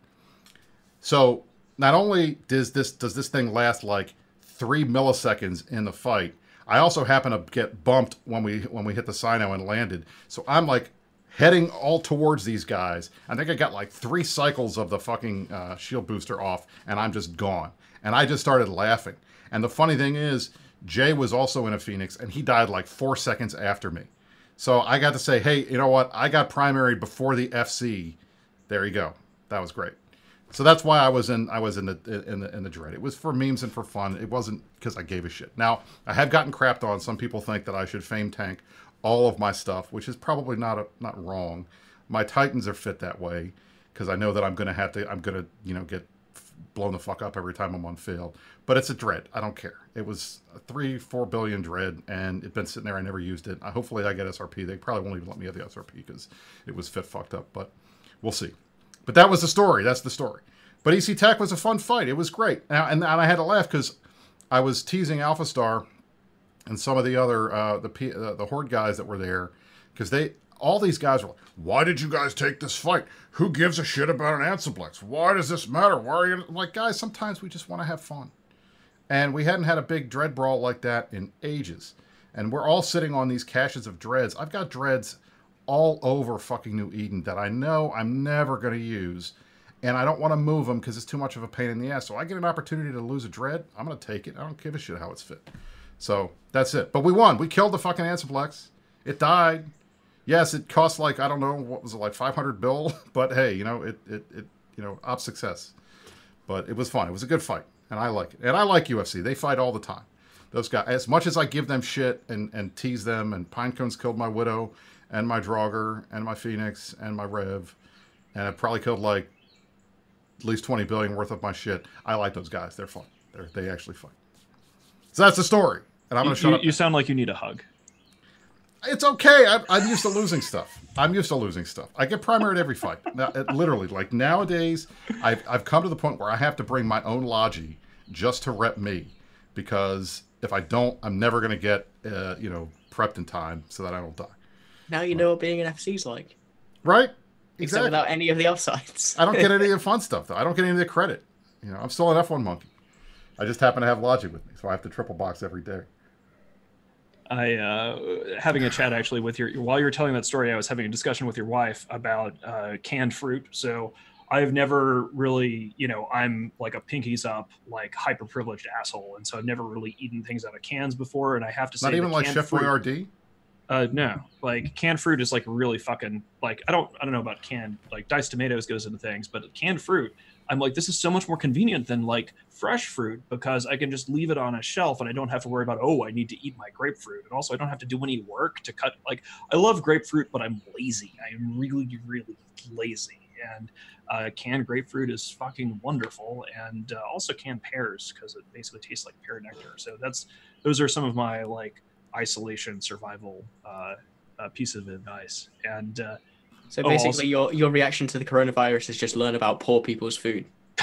[SPEAKER 2] So not only does this, does this thing last like three milliseconds in the fight, I also happen to get bumped when we, when we hit the Sino and landed. So I'm like heading all towards these guys. I think I got like three cycles of the fucking uh, shield booster off, and I'm just gone. And I just started laughing. And the funny thing is, Jay was also in a Phoenix, and he died like four seconds after me. So I got to say, hey, you know what? I got primary before the F C. There you go. That was great. So that's why I was in I was in the in the in the dread. It was for memes and for fun. It wasn't because I gave a shit. Now, I have gotten crapped on. Some people think that I should fame tank all of my stuff, which is probably not a, not wrong. My Titans are fit that way because I know that I'm going to have to I'm going to, you know, get blown the fuck up every time I'm on field. But it's a dread. I don't care. It was a three, four billion dread, and it's been sitting there. I never used it. I, hopefully I get S R P. They probably won't even let me have the S R P because it was fit fucked up, but we'll see. But that was the story. That's the story. But E C Tech was a fun fight. It was great. Now, and, and I had to laugh because I was teasing Alpha Star and some of the other uh, the P, uh, the Horde guys that were there because they all these guys were like, "Why did you guys take this fight? Who gives a shit about an Ansiblex? Why does this matter? Why are you?" I'm like, guys, sometimes we just want to have fun, and we hadn't had a big dread brawl like that in ages. And we're all sitting on these caches of dreads. I've got dreads all over fucking New Eden that I know I'm never going to use, and I don't want to move them because it's too much of a pain in the ass. So I get an opportunity to lose a dread, I'm going to take it. I don't give a shit how it's fit. So that's it. But we won. We killed the fucking Ansiplex. It died. Yes, it cost like, I don't know, what was it, like five hundred bill? But hey, you know, it, it, it you know, op success. But it was fun. It was a good fight, and I like it. And I like U F C. They fight all the time. Those guys, as much as I give them shit and, and tease them, and Pinecone's killed my Widow, and my Draugr, and my Phoenix, and my Rev, and I probably killed like at least twenty billion worth of my shit. I like those guys. They're fun. They're, they actually fight. So that's the story. And I'm going to shut
[SPEAKER 3] you,
[SPEAKER 2] up.
[SPEAKER 3] You sound like you need a hug.
[SPEAKER 2] It's okay. I'm, I'm used to losing stuff. I'm used to losing stuff. I get primary at every fight. Now, it, literally, like nowadays, I've, I've come to the point where I have to bring my own Logi just to rep me. Because if I don't, I'm never going to get, uh, you know, prepped in time so that I don't die.
[SPEAKER 4] Now you know what being an F C is like.
[SPEAKER 2] Right?
[SPEAKER 4] Except
[SPEAKER 2] Exactly.
[SPEAKER 4] without any of the upsides.
[SPEAKER 2] I don't get any of the fun stuff, though. I don't get any of the credit. You know, I'm still an F one monkey. I just happen to have Logi with me, so I have to triple box every day.
[SPEAKER 3] I uh, having a chat actually with your while you were telling that story, I was having a discussion with your wife about uh, canned fruit. So I've never really, you know, I'm like a pinkies up, like hyper privileged asshole, and so I've never really eaten things out of cans before. And I have to say,
[SPEAKER 2] not even like Chef
[SPEAKER 3] fruit,
[SPEAKER 2] Boyardee.
[SPEAKER 3] Uh, no, like canned fruit is like really fucking like I don't I don't know about canned like diced tomatoes goes into things, but canned fruit, I'm like, this is so much more convenient than like fresh fruit because I can just leave it on a shelf and I don't have to worry about, oh, I need to eat my grapefruit. And also I don't have to do any work to cut. Like, I love grapefruit, but I'm lazy. I am really, really lazy. And uh, canned grapefruit is fucking wonderful. And uh, also canned pears because it basically tastes like pear nectar. So that's, those are some of my like isolation survival uh, uh, pieces of advice. And uh,
[SPEAKER 4] So
[SPEAKER 3] Oh,
[SPEAKER 4] basically,
[SPEAKER 3] also-
[SPEAKER 4] your your reaction to the coronavirus is just learn about poor people's food.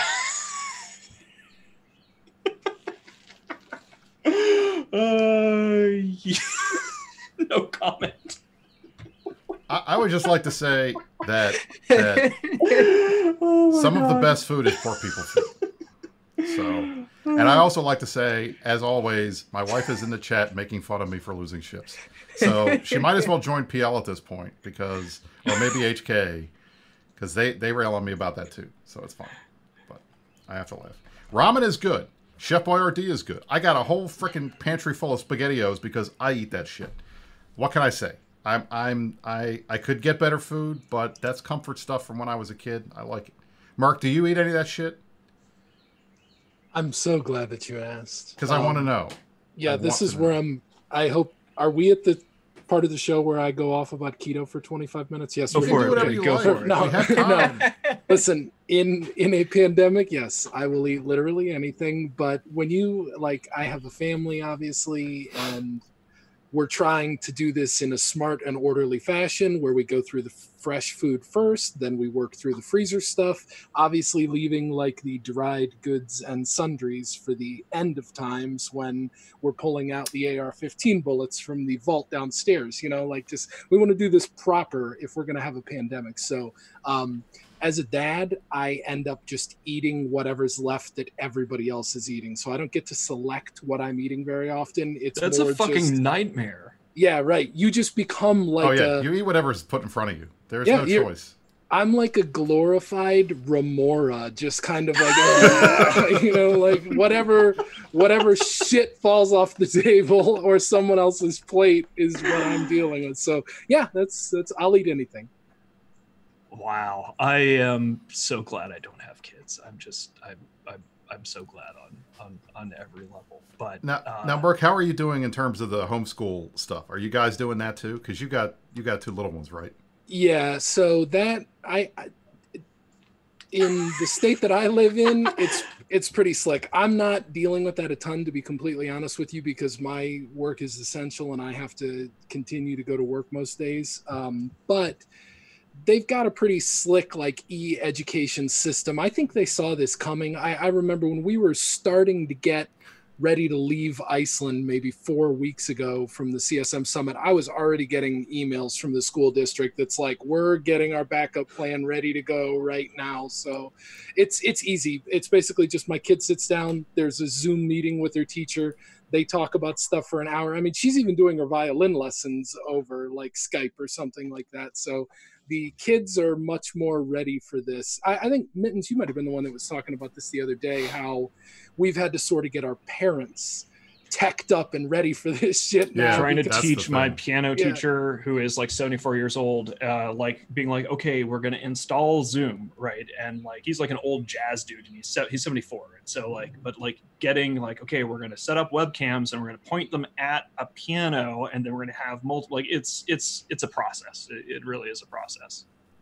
[SPEAKER 3] uh, no comment.
[SPEAKER 2] I, I would just like to say that, that
[SPEAKER 3] Oh my
[SPEAKER 2] some of the
[SPEAKER 3] God.
[SPEAKER 2] best food is poor people food. So, and I also like to say, as always, my wife is in the chat making fun of me for losing ships. So she might as well join P L at this point because, or maybe H K, because they, they rail on me about that too. So it's fine. But I have to laugh. Ramen is good. Chef Boyardee is good. I got a whole freaking pantry full of SpaghettiOs because I eat that shit. What can I say? I'm I'm I I could get better food, but that's comfort stuff from when I was a kid. I like it. Mark, do you eat any of that shit?
[SPEAKER 5] I'm so glad that you asked.
[SPEAKER 2] Because I
[SPEAKER 5] Um,
[SPEAKER 2] want to know.
[SPEAKER 5] Yeah,
[SPEAKER 2] I
[SPEAKER 5] this
[SPEAKER 2] want
[SPEAKER 5] is
[SPEAKER 2] to
[SPEAKER 5] where
[SPEAKER 2] know.
[SPEAKER 5] I'm. I hope. Are we at the part of the show where I go off about keto for twenty-five minutes? Yes,
[SPEAKER 3] Go
[SPEAKER 5] we're
[SPEAKER 3] for
[SPEAKER 5] gonna
[SPEAKER 3] it.
[SPEAKER 5] do
[SPEAKER 2] whatever
[SPEAKER 5] it.
[SPEAKER 2] you
[SPEAKER 3] Go
[SPEAKER 2] like.
[SPEAKER 3] for it.
[SPEAKER 5] No,
[SPEAKER 2] We have
[SPEAKER 5] no.
[SPEAKER 2] time.
[SPEAKER 5] Listen, in in a pandemic, yes, I will eat literally anything. But when you like, I have a family, obviously, and we're trying to do this in a smart and orderly fashion where we go through the fresh food first, then we work through the freezer stuff, obviously leaving like the dried goods and sundries for the end of times when we're pulling out the A R fifteen bullets from the vault downstairs. You know, like just we want to do this proper if we're going to have a pandemic. So um, as a dad, I end up just eating whatever's left that everybody else is eating. So I don't get to select what I'm eating very often. It's
[SPEAKER 3] That's
[SPEAKER 5] more
[SPEAKER 3] a fucking
[SPEAKER 5] just,
[SPEAKER 3] nightmare.
[SPEAKER 5] yeah, right. You just become like
[SPEAKER 2] oh yeah,
[SPEAKER 5] a,
[SPEAKER 2] you eat whatever's put in front of you. There's
[SPEAKER 5] Yeah,
[SPEAKER 2] no
[SPEAKER 5] you-
[SPEAKER 2] choice.
[SPEAKER 5] I'm like a glorified remora, just kind of like, you know, like whatever, whatever shit falls off the table or someone else's plate is what I'm dealing with. So yeah, that's, that's, I'll eat anything.
[SPEAKER 3] Wow. I am so glad I don't have kids. I'm just, I'm, I'm, I'm so glad on, on, on every level. But
[SPEAKER 2] now,
[SPEAKER 3] uh,
[SPEAKER 2] now, Burke, how are you doing in terms of the homeschool stuff? Are you guys doing that too? Because you got, you got two little ones, right?
[SPEAKER 5] Yeah, so that I, I in the state that I live in, it's it's pretty slick. I'm not dealing with that a ton, to be completely honest with you, because my work is essential and I have to continue to go to work most days. Um, but they've got a pretty slick like e-education system. I think they saw this coming. I, I remember when we were starting to get ready to leave Iceland maybe four weeks ago from the C S M summit, I was already getting emails from the school district that's like, we're getting our backup plan ready to go right now. So it's it's easy. It's basically just my kid sits down, there's a Zoom meeting with their teacher, they talk about stuff for an hour. I mean, she's even doing her violin lessons over like Skype or something like that. So the kids are much more ready for this. I, I think, Mittens, you might have been the one that was talking about this the other day, how we've had to sort of get our parents teched up and ready for this shit
[SPEAKER 2] Yeah,
[SPEAKER 5] now.
[SPEAKER 3] trying to
[SPEAKER 5] because-
[SPEAKER 3] teach my
[SPEAKER 2] thing.
[SPEAKER 3] piano
[SPEAKER 5] Yeah.
[SPEAKER 3] teacher who is like seventy-four years old, uh, like being like, okay, we're going to install Zoom. Right. And like, he's like an old jazz dude and he's, se- he's seventy-four. And so like, but like getting like, okay, we're going to set up webcams and we're going to point them at a piano and then we're going to have multiple, like it's, it's, it's a process. It, it really is a process.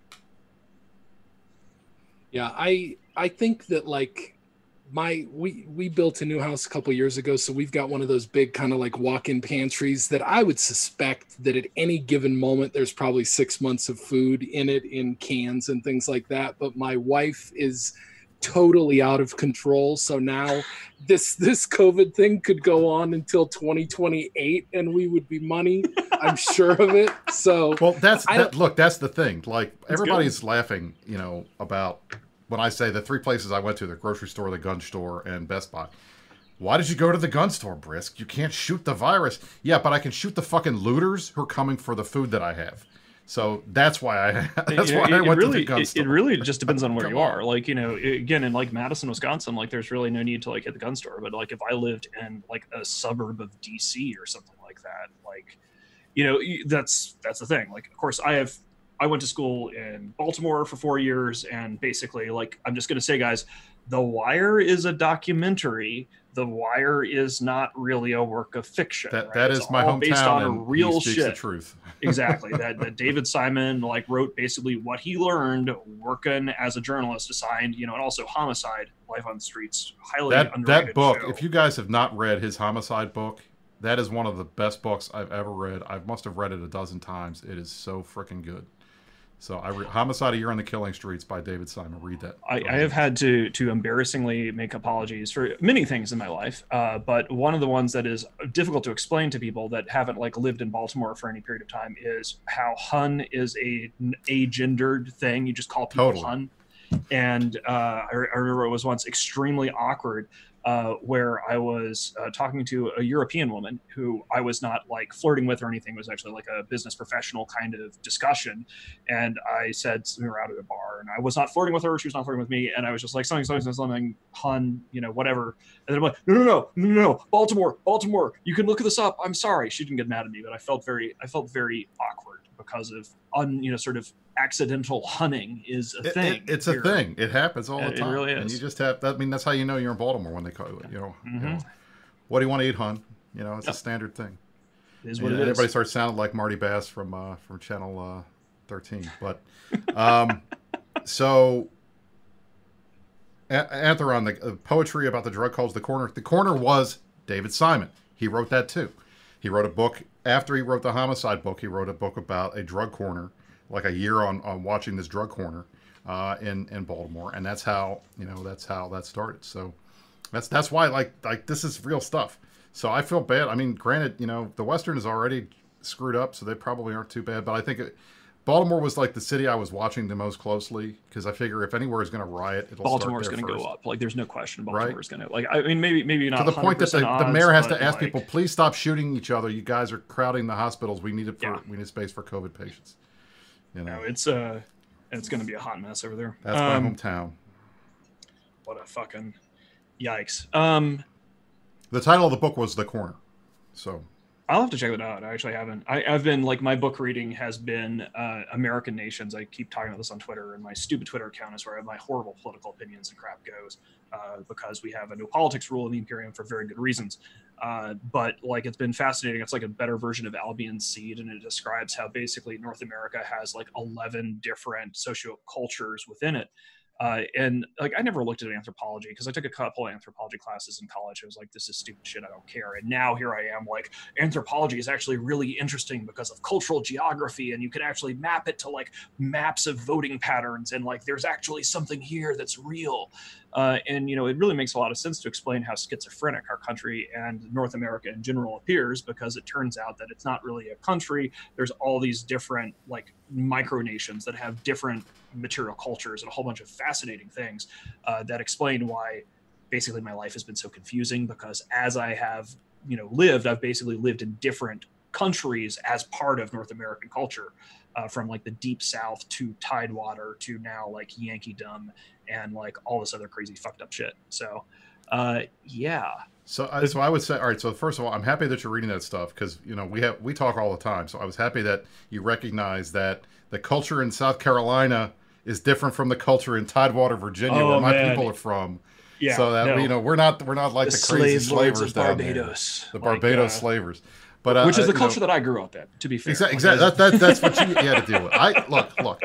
[SPEAKER 5] Yeah, I I think that like my we we built a new house a couple years ago, so we've got one of those big kind of like walk-in pantries that I would suspect that at any given moment there's probably six months of food in it in cans and things like that. But my wife is totally out of control, so now this this COVID thing could go on until twenty twenty-eight, and we would be money. I'm sure of it. So
[SPEAKER 2] Well, that's
[SPEAKER 5] I
[SPEAKER 2] that,
[SPEAKER 5] don't-
[SPEAKER 2] look. That's the thing. Like
[SPEAKER 3] That's
[SPEAKER 2] everybody's laughing, you know, about when I say the three places I went to: the grocery store, the gun store, and Best Buy. Why did you go to the gun store, Brisk? You can't shoot the virus. Yeah, but I can shoot the fucking looters who are coming for the food that I have. So that's why I. That's
[SPEAKER 3] it,
[SPEAKER 2] why
[SPEAKER 3] it,
[SPEAKER 2] I
[SPEAKER 3] it
[SPEAKER 2] went
[SPEAKER 3] really,
[SPEAKER 2] to the gun
[SPEAKER 3] it,
[SPEAKER 2] store.
[SPEAKER 3] it really just depends on where
[SPEAKER 2] Come
[SPEAKER 3] you
[SPEAKER 2] on.
[SPEAKER 3] are. Like, you know, again, in like Madison, Wisconsin, like there's really no need to like hit the gun store. But like if I lived in like a suburb of D C or something like that, like, you know, that's that's the thing. Like, of course, I have I went to school in Baltimore for four years, and basically, like, I'm just gonna say, guys, The Wire is a documentary. The Wire is not really a work of fiction.
[SPEAKER 2] That
[SPEAKER 3] right?
[SPEAKER 2] that
[SPEAKER 3] It's
[SPEAKER 2] is my
[SPEAKER 3] all based on
[SPEAKER 2] hometown,
[SPEAKER 3] a
[SPEAKER 2] and
[SPEAKER 3] real
[SPEAKER 2] he speaks
[SPEAKER 3] shit.
[SPEAKER 2] the truth.
[SPEAKER 3] Exactly. That, that David Simon like wrote basically what he learned working as a journalist, assigned, you know, and also Homicide: Life on the Streets. Highly
[SPEAKER 2] That
[SPEAKER 3] underrated
[SPEAKER 2] that book.
[SPEAKER 3] show.
[SPEAKER 2] If you guys have not read his Homicide book, that is one of the best books I've ever read. I must have read it a dozen times. It is so freaking good. So I re- Homicide: A Year on the Killing Streets by David Simon. Read that.
[SPEAKER 3] I, I have had to to embarrassingly make apologies for many things in my life, uh, but one of the ones that is difficult to explain to people that haven't like lived in Baltimore for any period of time is how Hun is a a gendered thing. You just call people
[SPEAKER 2] Totally.
[SPEAKER 3] Hun, and uh, I, I remember it was once extremely awkward. Uh, where I was uh, talking to a European woman who I was not like flirting with or anything. It was actually like a business professional kind of discussion. And I said, we were out at a bar and I was not flirting with her. She was not flirting with me. And I was just like, something, something, something, Hun, you know, whatever. And then I'm like, no, no, no, no, no, no, Baltimore, Baltimore, you can look this up. I'm sorry. She didn't get mad at me, but I felt very, I felt very awkward because of, un, you know, sort of accidental hunning is a
[SPEAKER 2] It-
[SPEAKER 3] thing.
[SPEAKER 2] it- it's a
[SPEAKER 3] here.
[SPEAKER 2] thing. It happens all
[SPEAKER 3] It-
[SPEAKER 2] the
[SPEAKER 3] it
[SPEAKER 2] time.
[SPEAKER 3] really
[SPEAKER 2] And
[SPEAKER 3] is.
[SPEAKER 2] you just have. I mean, that's how you know you're in Baltimore when they call you. You know, you know
[SPEAKER 3] Mhm.
[SPEAKER 2] what do you want to eat, Hun? You know, it's
[SPEAKER 3] Yep.
[SPEAKER 2] a standard thing.
[SPEAKER 3] It is
[SPEAKER 2] And
[SPEAKER 3] what it is.
[SPEAKER 2] everybody starts sounding like Marty Bass from uh, from Channel uh, thirteen. But um, so, A- Antheron, the uh, poetry about the drug culture, the corner. The corner was David Simon. He wrote that too. He wrote a book after he wrote the Homicide book. He wrote a book about a drug corner, like a year on, on watching this drug corner uh, in in Baltimore, and that's how you know that's how that started. So that's that's why like like this is real stuff. So I feel bad. I mean, granted, you know the Western is already screwed up, so they probably aren't too bad. But I think it, Baltimore was like the city I was watching the most closely because I figure if anywhere is going to riot, it'll
[SPEAKER 3] Baltimore's
[SPEAKER 2] start there
[SPEAKER 3] going to
[SPEAKER 2] first.
[SPEAKER 3] go up. Like, there's no question.
[SPEAKER 2] Right.
[SPEAKER 3] Baltimore's going to like. I mean, maybe maybe not
[SPEAKER 2] To the point that the,
[SPEAKER 3] one hundred percent
[SPEAKER 2] the mayor has
[SPEAKER 3] odds,
[SPEAKER 2] to ask
[SPEAKER 3] but,
[SPEAKER 2] people,
[SPEAKER 3] like,
[SPEAKER 2] please stop shooting each other. You guys are crowding the hospitals. We need it for
[SPEAKER 3] Yeah.
[SPEAKER 2] we need space for COVID patients. You know,
[SPEAKER 3] No, it's uh, It's going to be a hot mess over there.
[SPEAKER 2] That's
[SPEAKER 3] um,
[SPEAKER 2] my hometown.
[SPEAKER 3] What a fucking yikes. Um,
[SPEAKER 2] the title of the book was The Corner. So
[SPEAKER 3] I'll have to check it out. I actually haven't. I, I've been like my book reading has been uh, American Nations. I keep talking about this on Twitter, and my stupid Twitter account is where my horrible political opinions and crap goes uh, because we have a no politics rule in the Imperium for very good reasons. Uh, but like it's been fascinating. It's like a better version of Albion Seed, and it describes how basically North America has like eleven different socio-cultures within it. Uh, and like I never looked at anthropology because I took a couple of anthropology classes in college. I was like, this is stupid shit, I don't care. And now here I am like, anthropology is actually really interesting because of cultural geography, and you can actually map it to like maps of voting patterns, and like there's actually something here that's real. Uh, and you know, it really makes a lot of sense to explain how schizophrenic our country and North America in general appears, because it turns out that it's not really a country. There's all these different like micronations that have different material cultures and a whole bunch of fascinating things uh, that explain why basically my life has been so confusing, because as I have, you know, lived, I've basically lived in different countries as part of North American culture, uh, from like the deep South to Tidewater to now like Yankeedom and like all this other crazy fucked up shit. So uh, yeah.
[SPEAKER 2] So, I, so I would say, all right. So first of all, I'm happy that you're reading that stuff, because you know we have we talk all the time. So I was happy that you recognize that the culture in South Carolina is different from the culture in Tidewater, Virginia,
[SPEAKER 3] oh,
[SPEAKER 2] where my
[SPEAKER 3] man.
[SPEAKER 2] people are from.
[SPEAKER 3] Yeah.
[SPEAKER 2] So that
[SPEAKER 3] no.
[SPEAKER 2] you know we're not we're not like the,
[SPEAKER 3] the
[SPEAKER 2] crazy
[SPEAKER 3] slave lords
[SPEAKER 2] slavers
[SPEAKER 3] of
[SPEAKER 2] down
[SPEAKER 3] Barbados.
[SPEAKER 2] there, the
[SPEAKER 3] Like,
[SPEAKER 2] Barbados
[SPEAKER 3] uh,
[SPEAKER 2] slavers. But uh,
[SPEAKER 3] which is the
[SPEAKER 2] you
[SPEAKER 3] culture
[SPEAKER 2] know,
[SPEAKER 3] that I grew up in, to be fair.
[SPEAKER 2] Exactly.
[SPEAKER 3] Like,
[SPEAKER 2] exactly. That, that, that's what you, you had to deal with. I look, look.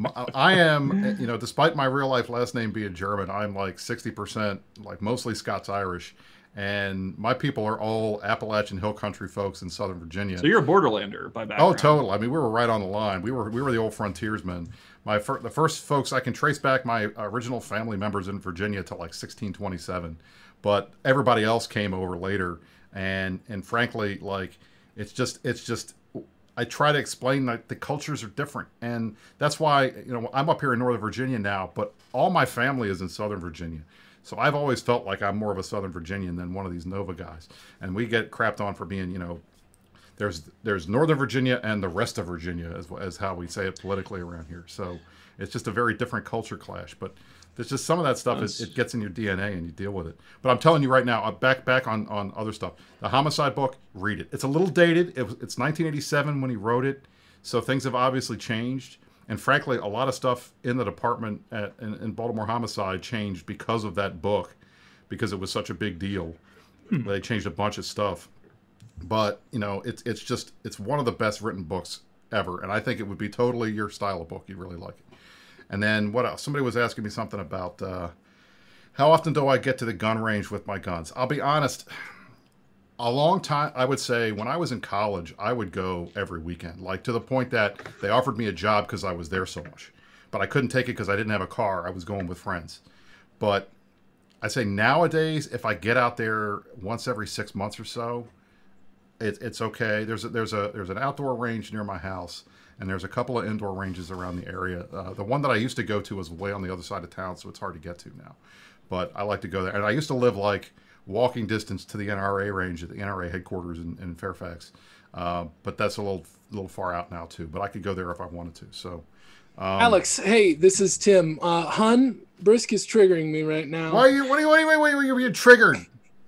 [SPEAKER 2] I am, you know, despite my real life last name being German, I'm like sixty percent, like mostly Scots Irish, and my people are all Appalachian Hill Country folks in Southern Virginia.
[SPEAKER 3] So you're a borderlander by background.
[SPEAKER 2] Oh, totally. I mean, we were right on the line. We were we were the old frontiersmen. My fir- the first folks I can trace back my original family members in Virginia to like sixteen twenty-seven, but everybody else came over later, and and frankly, like it's just it's just. I try to explain that the cultures are different, and that's why, you know, I'm up here in Northern Virginia now, but all my family is in Southern Virginia. So I've always felt like I'm more of a Southern Virginian than one of these Nova guys. And we get crapped on for being, you know, there's there's Northern Virginia and the rest of Virginia, as, as how we say it politically around here. So it's just a very different culture clash. But there's just some of that stuff, is, it gets in your D N A and you deal with it. But I'm telling you right now, back back on, on other stuff. The Homicide book, read it. It's a little dated. It was, it's nineteen eighty-seven when he wrote it. So things have obviously changed. And frankly, a lot of stuff in the department at, in, in Baltimore Homicide changed because of that book, because it was such a big deal. Hmm. They changed a bunch of stuff. But, you know, it's it's just, it's one of the best written books ever. And I think it would be totally your style of book. You'd really like it. And then what else? Somebody was asking me something about uh, how often do I get to the gun range with my guns? I'll be honest, a long time, I would say when I was in college, I would go every weekend, like to the point that they offered me a job because I was there so much. But I couldn't take it because I didn't have a car. I was going with friends. But I say nowadays, if I get out there once every six months or so, it, it's okay. There's a, there's a there's an outdoor range near my house. And there's a couple of indoor ranges around the area. Uh, the one that I used to go to was way on the other side of town, so it's hard to get to now. But I like to go there. And I used to live like walking distance to the N R A range at the N R A headquarters in, in Fairfax. Uh, but that's a little little far out now too. But I could go there if I wanted to. So, um,
[SPEAKER 5] Alex, hey, this is Tim. Uh, Hun, Brisk is triggering me right now.
[SPEAKER 2] Why are you? What are you? What are you? What are you, what are you triggered?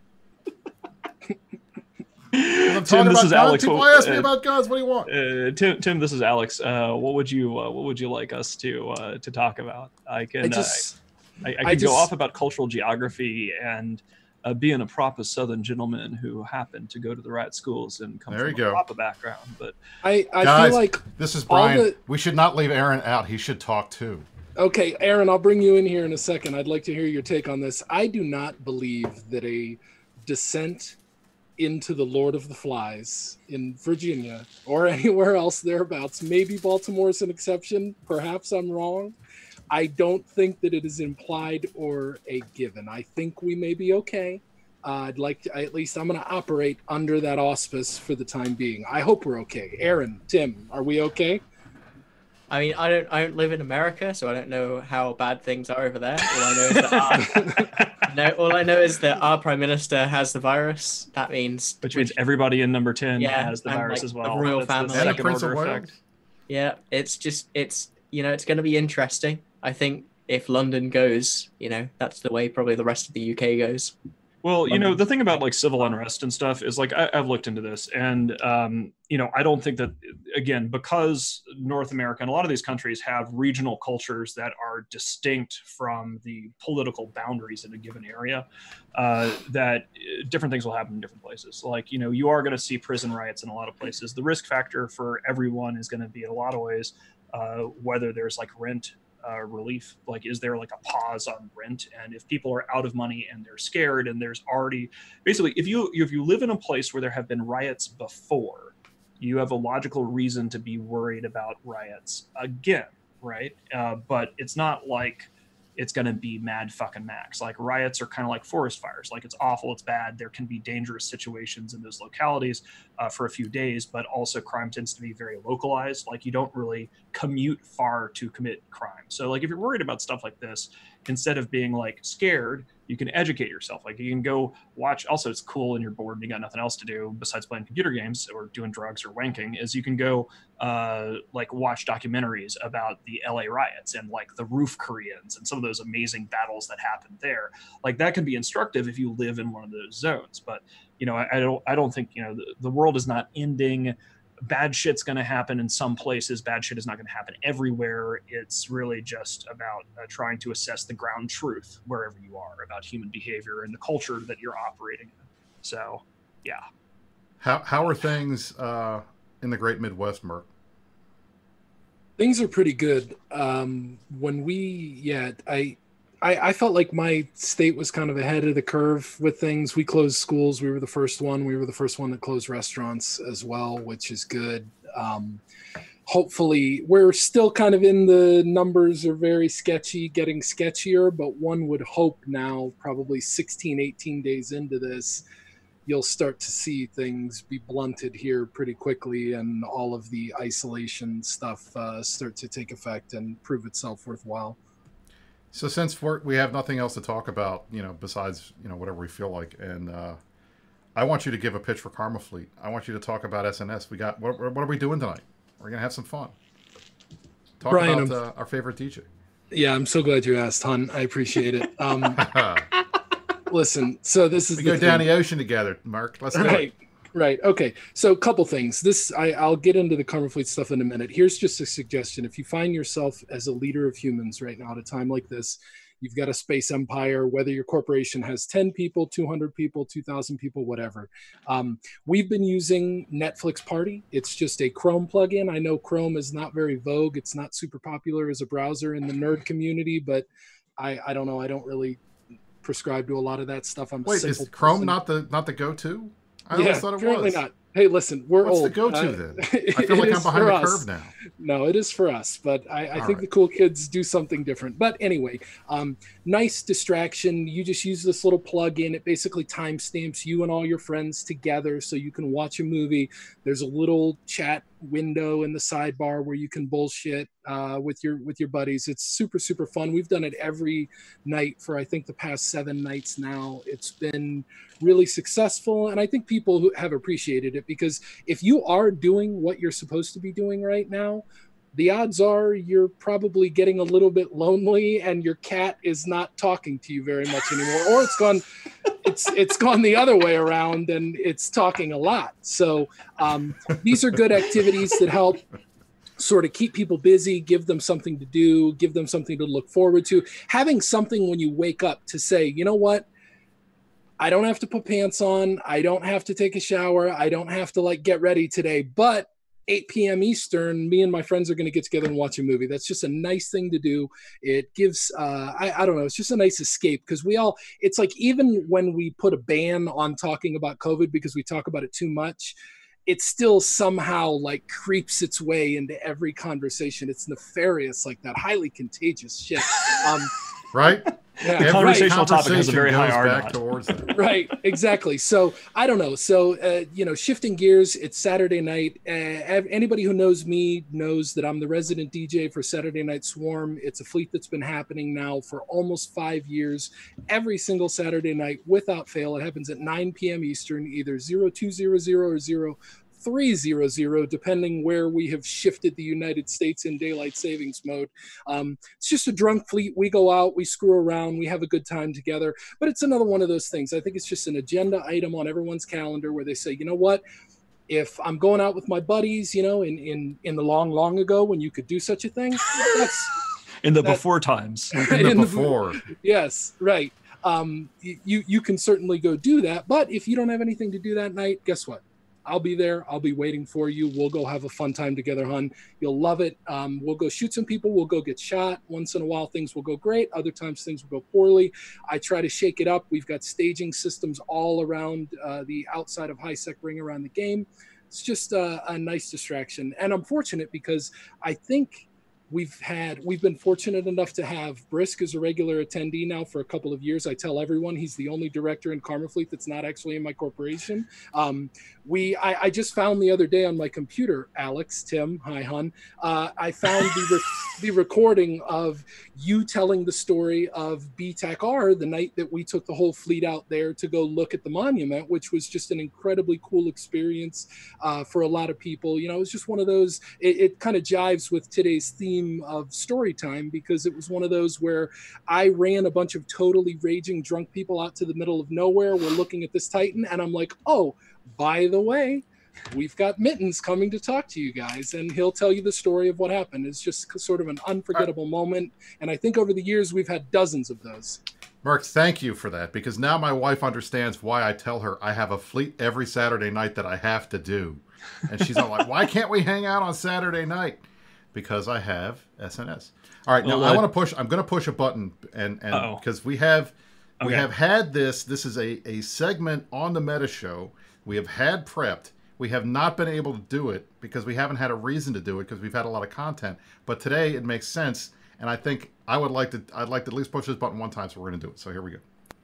[SPEAKER 2] I'm
[SPEAKER 3] Tim, this is
[SPEAKER 2] guns.
[SPEAKER 3] Alex.
[SPEAKER 2] People
[SPEAKER 3] What,
[SPEAKER 2] ask me
[SPEAKER 3] uh,
[SPEAKER 2] about guns. What do you want?
[SPEAKER 3] Uh, Tim, Tim, this is Alex. Uh, what would you uh, What would you like us to uh, to talk about? I can.
[SPEAKER 5] I just,
[SPEAKER 3] uh, I, I, I
[SPEAKER 5] I
[SPEAKER 3] could
[SPEAKER 5] just,
[SPEAKER 3] go off about cultural geography and uh, being a proper Southern gentleman who happened to go to the right schools and come
[SPEAKER 2] There
[SPEAKER 3] from
[SPEAKER 2] you go.
[SPEAKER 3] a proper background. But
[SPEAKER 5] I, I
[SPEAKER 2] Guys,
[SPEAKER 5] feel like
[SPEAKER 2] this is
[SPEAKER 5] all
[SPEAKER 2] Brian.
[SPEAKER 5] the-
[SPEAKER 2] We should not leave Aaron out. He should talk too.
[SPEAKER 5] Okay, Aaron, I'll bring you in here in a second. I'd like to hear your take on this. I do not believe that a descent into the Lord of the Flies in Virginia or anywhere else thereabouts, maybe Baltimore is an exception, perhaps I'm wrong. I don't think that it is implied or a given. I think we may be okay. Uh, I'd like to, at least I'm going to operate under that auspice for the time being. I hope we're okay. Aaron, Tim, are we okay?
[SPEAKER 4] I mean, I don't, I don't live in America, so I don't know how bad things are over there. All I know is that our, no, all I know is that our prime minister has the virus. That means,
[SPEAKER 3] which means everybody in number ten
[SPEAKER 4] Yeah,
[SPEAKER 3] has the
[SPEAKER 4] and,
[SPEAKER 3] virus
[SPEAKER 4] like,
[SPEAKER 3] as
[SPEAKER 4] the
[SPEAKER 3] well.
[SPEAKER 4] royal
[SPEAKER 3] That's the
[SPEAKER 4] family.
[SPEAKER 2] And the
[SPEAKER 3] second
[SPEAKER 2] Prince of
[SPEAKER 3] order
[SPEAKER 2] Wales.
[SPEAKER 3] effect.
[SPEAKER 4] yeah, it's just, it's you know, it's going to be interesting. I think if London goes, you know, that's the way probably the rest of the U K goes.
[SPEAKER 3] Well, you know, the thing about like civil unrest and stuff is like I, I've looked into this, and um, you know, I don't think that, again, because North America and a lot of these countries have regional cultures that are distinct from the political boundaries in a given area, uh, that different things will happen in different places. Like, you know, you are going to see prison riots in a lot of places. The risk factor for everyone is going to be in a lot of ways uh, whether there's like rent Uh, relief, like is there like a pause on rent, and if people are out of money and they're scared, and there's already basically if you if you live in a place where there have been riots before, you have a logical reason to be worried about riots again, right? Uh, but it's not like it's going to be mad fucking max. Like riots are kind of like forest fires. Like it's awful, it's bad. There can be dangerous situations in those localities uh, for a few days, but also crime tends to be very localized. Like you don't really commute far to commit crime. So like if you're worried about stuff like this, instead of being like scared, you can educate yourself. Like you can go watch. Also, it's cool and you're bored and you got nothing else to do besides playing computer games or doing drugs or wanking, is you can go uh, like watch documentaries about the L A riots and like the Roof Koreans and some of those amazing battles that happened there. Like that can be instructive if you live in one of those zones. But you know, I, I don't. I don't think you know the, the world is not ending. Bad shit's going to happen in some places. Bad shit is not going to happen everywhere. It's really just about uh, trying to assess the ground truth wherever you are about human behavior and the culture that you're operating in. So, yeah.
[SPEAKER 2] How how are things uh, in the Great Midwest, Merc?
[SPEAKER 5] Things are pretty good. Um, when we, yeah, I, I, I felt like my state was kind of ahead of the curve with things. We closed schools. We were the first one. We were the first one that closed restaurants as well, which is good. Um, hopefully, we're still kind of in the numbers are very sketchy, getting sketchier, but one would hope now, probably sixteen, eighteen days into this, you'll start to see things be blunted here pretty quickly, and all of the isolation stuff uh, start to take effect and prove itself worthwhile.
[SPEAKER 2] So since we're, we have nothing else to talk about, you know, besides, you know, whatever we feel like, and uh, I want you to give a pitch for Karma Fleet. I want you to talk about S N S. We got, what, what are we doing tonight? We're going to have some fun. Talk
[SPEAKER 5] Brian,
[SPEAKER 2] about uh, our favorite D J.
[SPEAKER 5] Yeah, I'm so glad you asked, hon. I appreciate it. Um, listen, so this is
[SPEAKER 2] we
[SPEAKER 5] the
[SPEAKER 2] go
[SPEAKER 5] thing.
[SPEAKER 2] down the ocean together, Mark. Let's do
[SPEAKER 5] Right.
[SPEAKER 2] it.
[SPEAKER 5] Right. Okay. So a couple things. This I, I'll get into the Karma Fleet stuff in a minute. Here's just a suggestion. If you find yourself as a leader of humans right now at a time like this, you've got a space empire, whether your corporation has ten people, two hundred people, two thousand people, whatever. Um, we've been using Netflix Party. It's just a Chrome plugin. I know Chrome is not very vogue. It's not super popular as a browser in the nerd community, but I, I don't know. I don't really prescribe to a lot of that stuff. I'm a
[SPEAKER 2] Wait,
[SPEAKER 5] simple
[SPEAKER 2] is Chrome
[SPEAKER 5] person.
[SPEAKER 2] not the not the go-to? I
[SPEAKER 5] yeah,
[SPEAKER 2] always thought it
[SPEAKER 5] apparently
[SPEAKER 2] was.
[SPEAKER 5] not. Hey, listen, we're
[SPEAKER 2] What's
[SPEAKER 5] old.
[SPEAKER 2] the go-to
[SPEAKER 5] Uh,
[SPEAKER 2] then? I feel like
[SPEAKER 5] it
[SPEAKER 2] I'm
[SPEAKER 5] is
[SPEAKER 2] behind
[SPEAKER 5] for
[SPEAKER 2] the
[SPEAKER 5] us.
[SPEAKER 2] curve now.
[SPEAKER 5] No, it is for us, but I, I
[SPEAKER 2] All
[SPEAKER 5] think
[SPEAKER 2] right.
[SPEAKER 5] the cool kids do something different. But anyway, um, nice distraction. You just use this little plug-in. It basically timestamps you and all your friends together so you can watch a movie. There's a little chat window in the sidebar where you can bullshit uh, with your with your buddies. It's super, super fun. We've done it every night for, I think, the past seven nights now. It's been really successful, and I think people who have appreciated it, because if you are doing what you're supposed to be doing right now, the odds are you're probably getting a little bit lonely and your cat is not talking to you very much anymore, or it's gone it's it's gone the other way around and it's talking a lot. So um, these are good activities that help sort of keep people busy, give them something to do, give them something to look forward to. Having something when you wake up to say, you know what, I don't have to put pants on. I don't have to take a shower. I don't have to like get ready today. But eight p.m. Eastern, me and my friends are going to get together and watch a movie. That's just a nice thing to do. It gives, uh, I, I don't know, it's just a nice escape, because we all, it's like even when we put a ban on talking about COVID because we talk about it too much, it still somehow like creeps its way into every conversation. It's nefarious, like that, highly contagious shit. Um,
[SPEAKER 2] Right?
[SPEAKER 5] yeah,
[SPEAKER 2] Every
[SPEAKER 3] Conversational topic has a
[SPEAKER 2] conversation
[SPEAKER 3] very high
[SPEAKER 2] goes
[SPEAKER 3] R
[SPEAKER 2] back
[SPEAKER 3] naught.
[SPEAKER 2] towards that.
[SPEAKER 5] right, exactly. So I don't know. So uh, you know, shifting gears. It's Saturday night. Uh, ev- anybody who knows me knows that I'm the resident D J for Saturday Night Swarm. It's a fleet that's been happening now for almost five years. Every single Saturday night, without fail, it happens at nine p.m. Eastern, either zero two zero zero or zero three hundred, depending where we have shifted the United States in daylight savings mode. Um, it's just a drunk fleet. We go out, we screw around, we have a good time together. But it's another one of those things. I think it's just an agenda item on everyone's calendar where they say, you know what? If I'm going out with my buddies, you know, in, in, in the long, long ago when you could do such a thing, that's
[SPEAKER 3] in the
[SPEAKER 5] that,
[SPEAKER 3] before times.
[SPEAKER 2] In the
[SPEAKER 5] in
[SPEAKER 2] before.
[SPEAKER 5] The, yes, right. Um, you, you can certainly go do that. But if you don't have anything to do that night, guess what? I'll be there. I'll be waiting for you. We'll go have a fun time together, hun. You'll love it. Um, we'll go shoot some people. We'll go get shot. Once in a while, things will go great. Other times, things will go poorly. I try to shake it up. We've got staging systems all around uh, the outside of HiSec Ring around the game. It's just uh, a nice distraction. And I'm fortunate because I think We've had, we've been fortunate enough to have Brisk as a regular attendee now for a couple of years. I tell everyone he's the only director in Karma Fleet that's not actually in my corporation. Um, we, I, I just found the other day on my computer, Alex, Tim, hi, hun. Uh, I found the, re- the recording of you telling the story of B TAC R the night that we took the whole fleet out there to go look at the monument, which was just an incredibly cool experience uh, for a lot of people. You know, it was just one of those, it, it kind of jives with today's theme of story time, because it was one of those where I ran a bunch of totally raging drunk people out to the middle of nowhere. We're looking at this Titan and I'm like, oh, by the way, we've got Mittens coming to talk to you guys, and he'll tell you the story of what happened. It's just sort of an unforgettable right. moment. And I think over the years, we've had dozens of those.
[SPEAKER 2] Mark, thank you for that, because now my wife understands why I tell her I have a fleet every Saturday night that I have to do. And she's all like, why can't we hang out on Saturday night? Because I have S N S. All right, now well, I want to push. I'm going to push a button, and and because we have okay. we have had this. This is a a segment on the Meta Show. We have had prepped. We have not been able to do it because we haven't had a reason to do it because we've had a lot of content. But today it makes sense, and I think I would like to. I'd like to at least push this button one time, so we're going to do it. So here we go.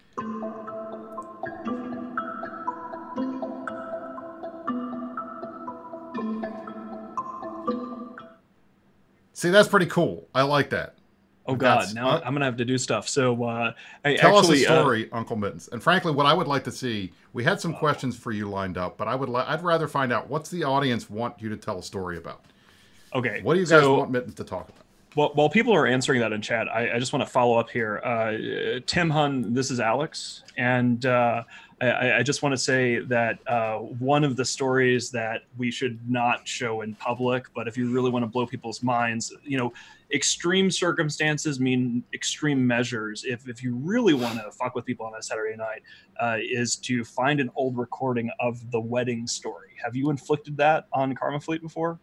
[SPEAKER 2] See, that's pretty cool. I like that.
[SPEAKER 3] Oh God! That's, now uh, I'm gonna have to do stuff. So uh, I
[SPEAKER 2] tell
[SPEAKER 3] actually,
[SPEAKER 2] us a story, uh, Uncle Mittens. And frankly, what I would like to see, we had some oh. questions for you lined up, but I would, li- I'd rather find out what's the audience want you to tell a story about.
[SPEAKER 3] Okay.
[SPEAKER 2] What do you guys
[SPEAKER 3] so,
[SPEAKER 2] want Mittens to talk about?
[SPEAKER 3] Well, while people are answering that in chat, I, I just want to follow up here. Uh, Tim Hun, this is Alex, and uh, I, I just want to say that uh, one of the stories that we should not show in public, but if you really want to blow people's minds, you know, extreme circumstances mean extreme measures. If if you really want to fuck with people on a Saturday night, uh, is to find an old recording of the wedding story. Have you inflicted that on Karma Fleet before?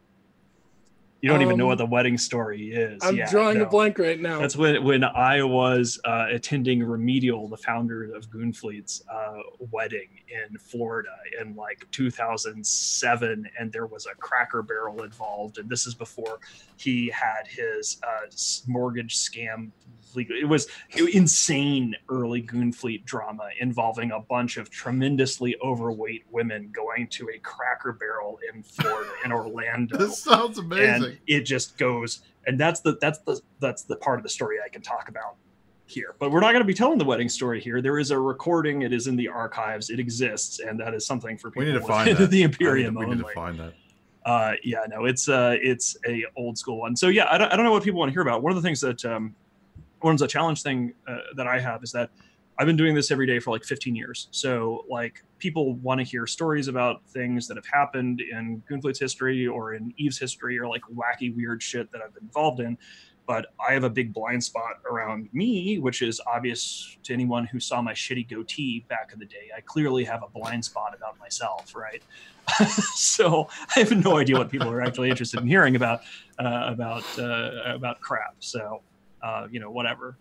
[SPEAKER 3] You don't um, even know what the wedding story is.
[SPEAKER 5] I'm
[SPEAKER 3] yeah,
[SPEAKER 5] drawing
[SPEAKER 3] no.
[SPEAKER 5] a blank right now.
[SPEAKER 3] That's when when I was uh, attending Remedial, the founder of Goonfleet's uh, wedding in Florida in like two thousand seven, and there was a Cracker Barrel involved. And this is before he had his uh, mortgage scam. It was insane early Goonfleet drama involving a bunch of tremendously overweight women going to a Cracker Barrel in Florida, in Orlando.
[SPEAKER 2] This sounds amazing.
[SPEAKER 3] And it just goes, and that's the that's the that's the part of the story I can talk about here. But we're not going to be telling the wedding story here. There is a recording. It is in the archives. It exists, and that is something for people.
[SPEAKER 2] We need to find that.
[SPEAKER 3] The Imperium.
[SPEAKER 2] We need, we need
[SPEAKER 3] only.
[SPEAKER 2] to find that.
[SPEAKER 3] Uh, yeah, no, it's uh, it's a old school one. So yeah, I don't, I don't know what people want to hear about. One of the things that um, one of the challenge thing uh, that I have is that I've been doing this every day for like fifteen years. So like people want to hear stories about things that have happened in Goonfleet's history or in Eve's history or like wacky, weird shit that I've been involved in. But I have a big blind spot around me, which is obvious to anyone who saw my shitty goatee back in the day. I clearly have a blind spot about myself, right? So I have no idea what people are actually interested in hearing about, uh, about, uh, about crap. So, uh, you know, whatever.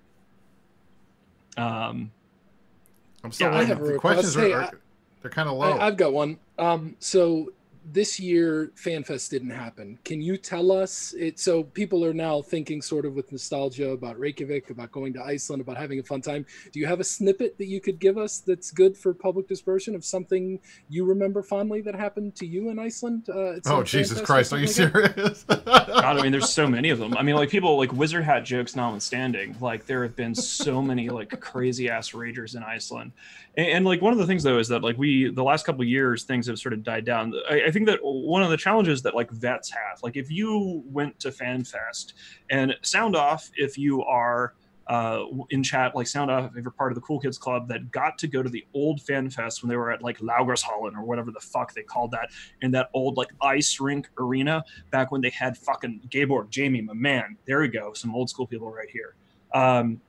[SPEAKER 3] Um,
[SPEAKER 2] I'm still yeah, waiting. The questions are, hey, are they're kind of low.
[SPEAKER 5] I, I've got one. Um, so this year FanFest didn't happen. Can you tell us it? So people are now thinking sort of with nostalgia about Reykjavik, about going to Iceland, about having a fun time. Do you have a snippet that you could give us that's good for public dispersion of something you remember fondly that happened to you in Iceland? Uh,
[SPEAKER 2] oh, Jesus Christ. Are you serious?
[SPEAKER 3] God, I mean, there's so many of them. I mean, like people like Wizard Hat jokes notwithstanding, like there have been so many like crazy ass ragers in Iceland. And, and like one of the things though, is that like we, the last couple of years, things have sort of died down. I, I think think that one of the challenges that like vets have, like if you went to FanFest, and sound off if you are uh, in chat, like sound off if you're part of the Cool Kids Club that got to go to the old FanFest when they were at like Laugardhallen or whatever the fuck they called that, in that old like ice rink arena back when they had fucking Gabor, Jamie, my man. There we go, some old school people right here. Um,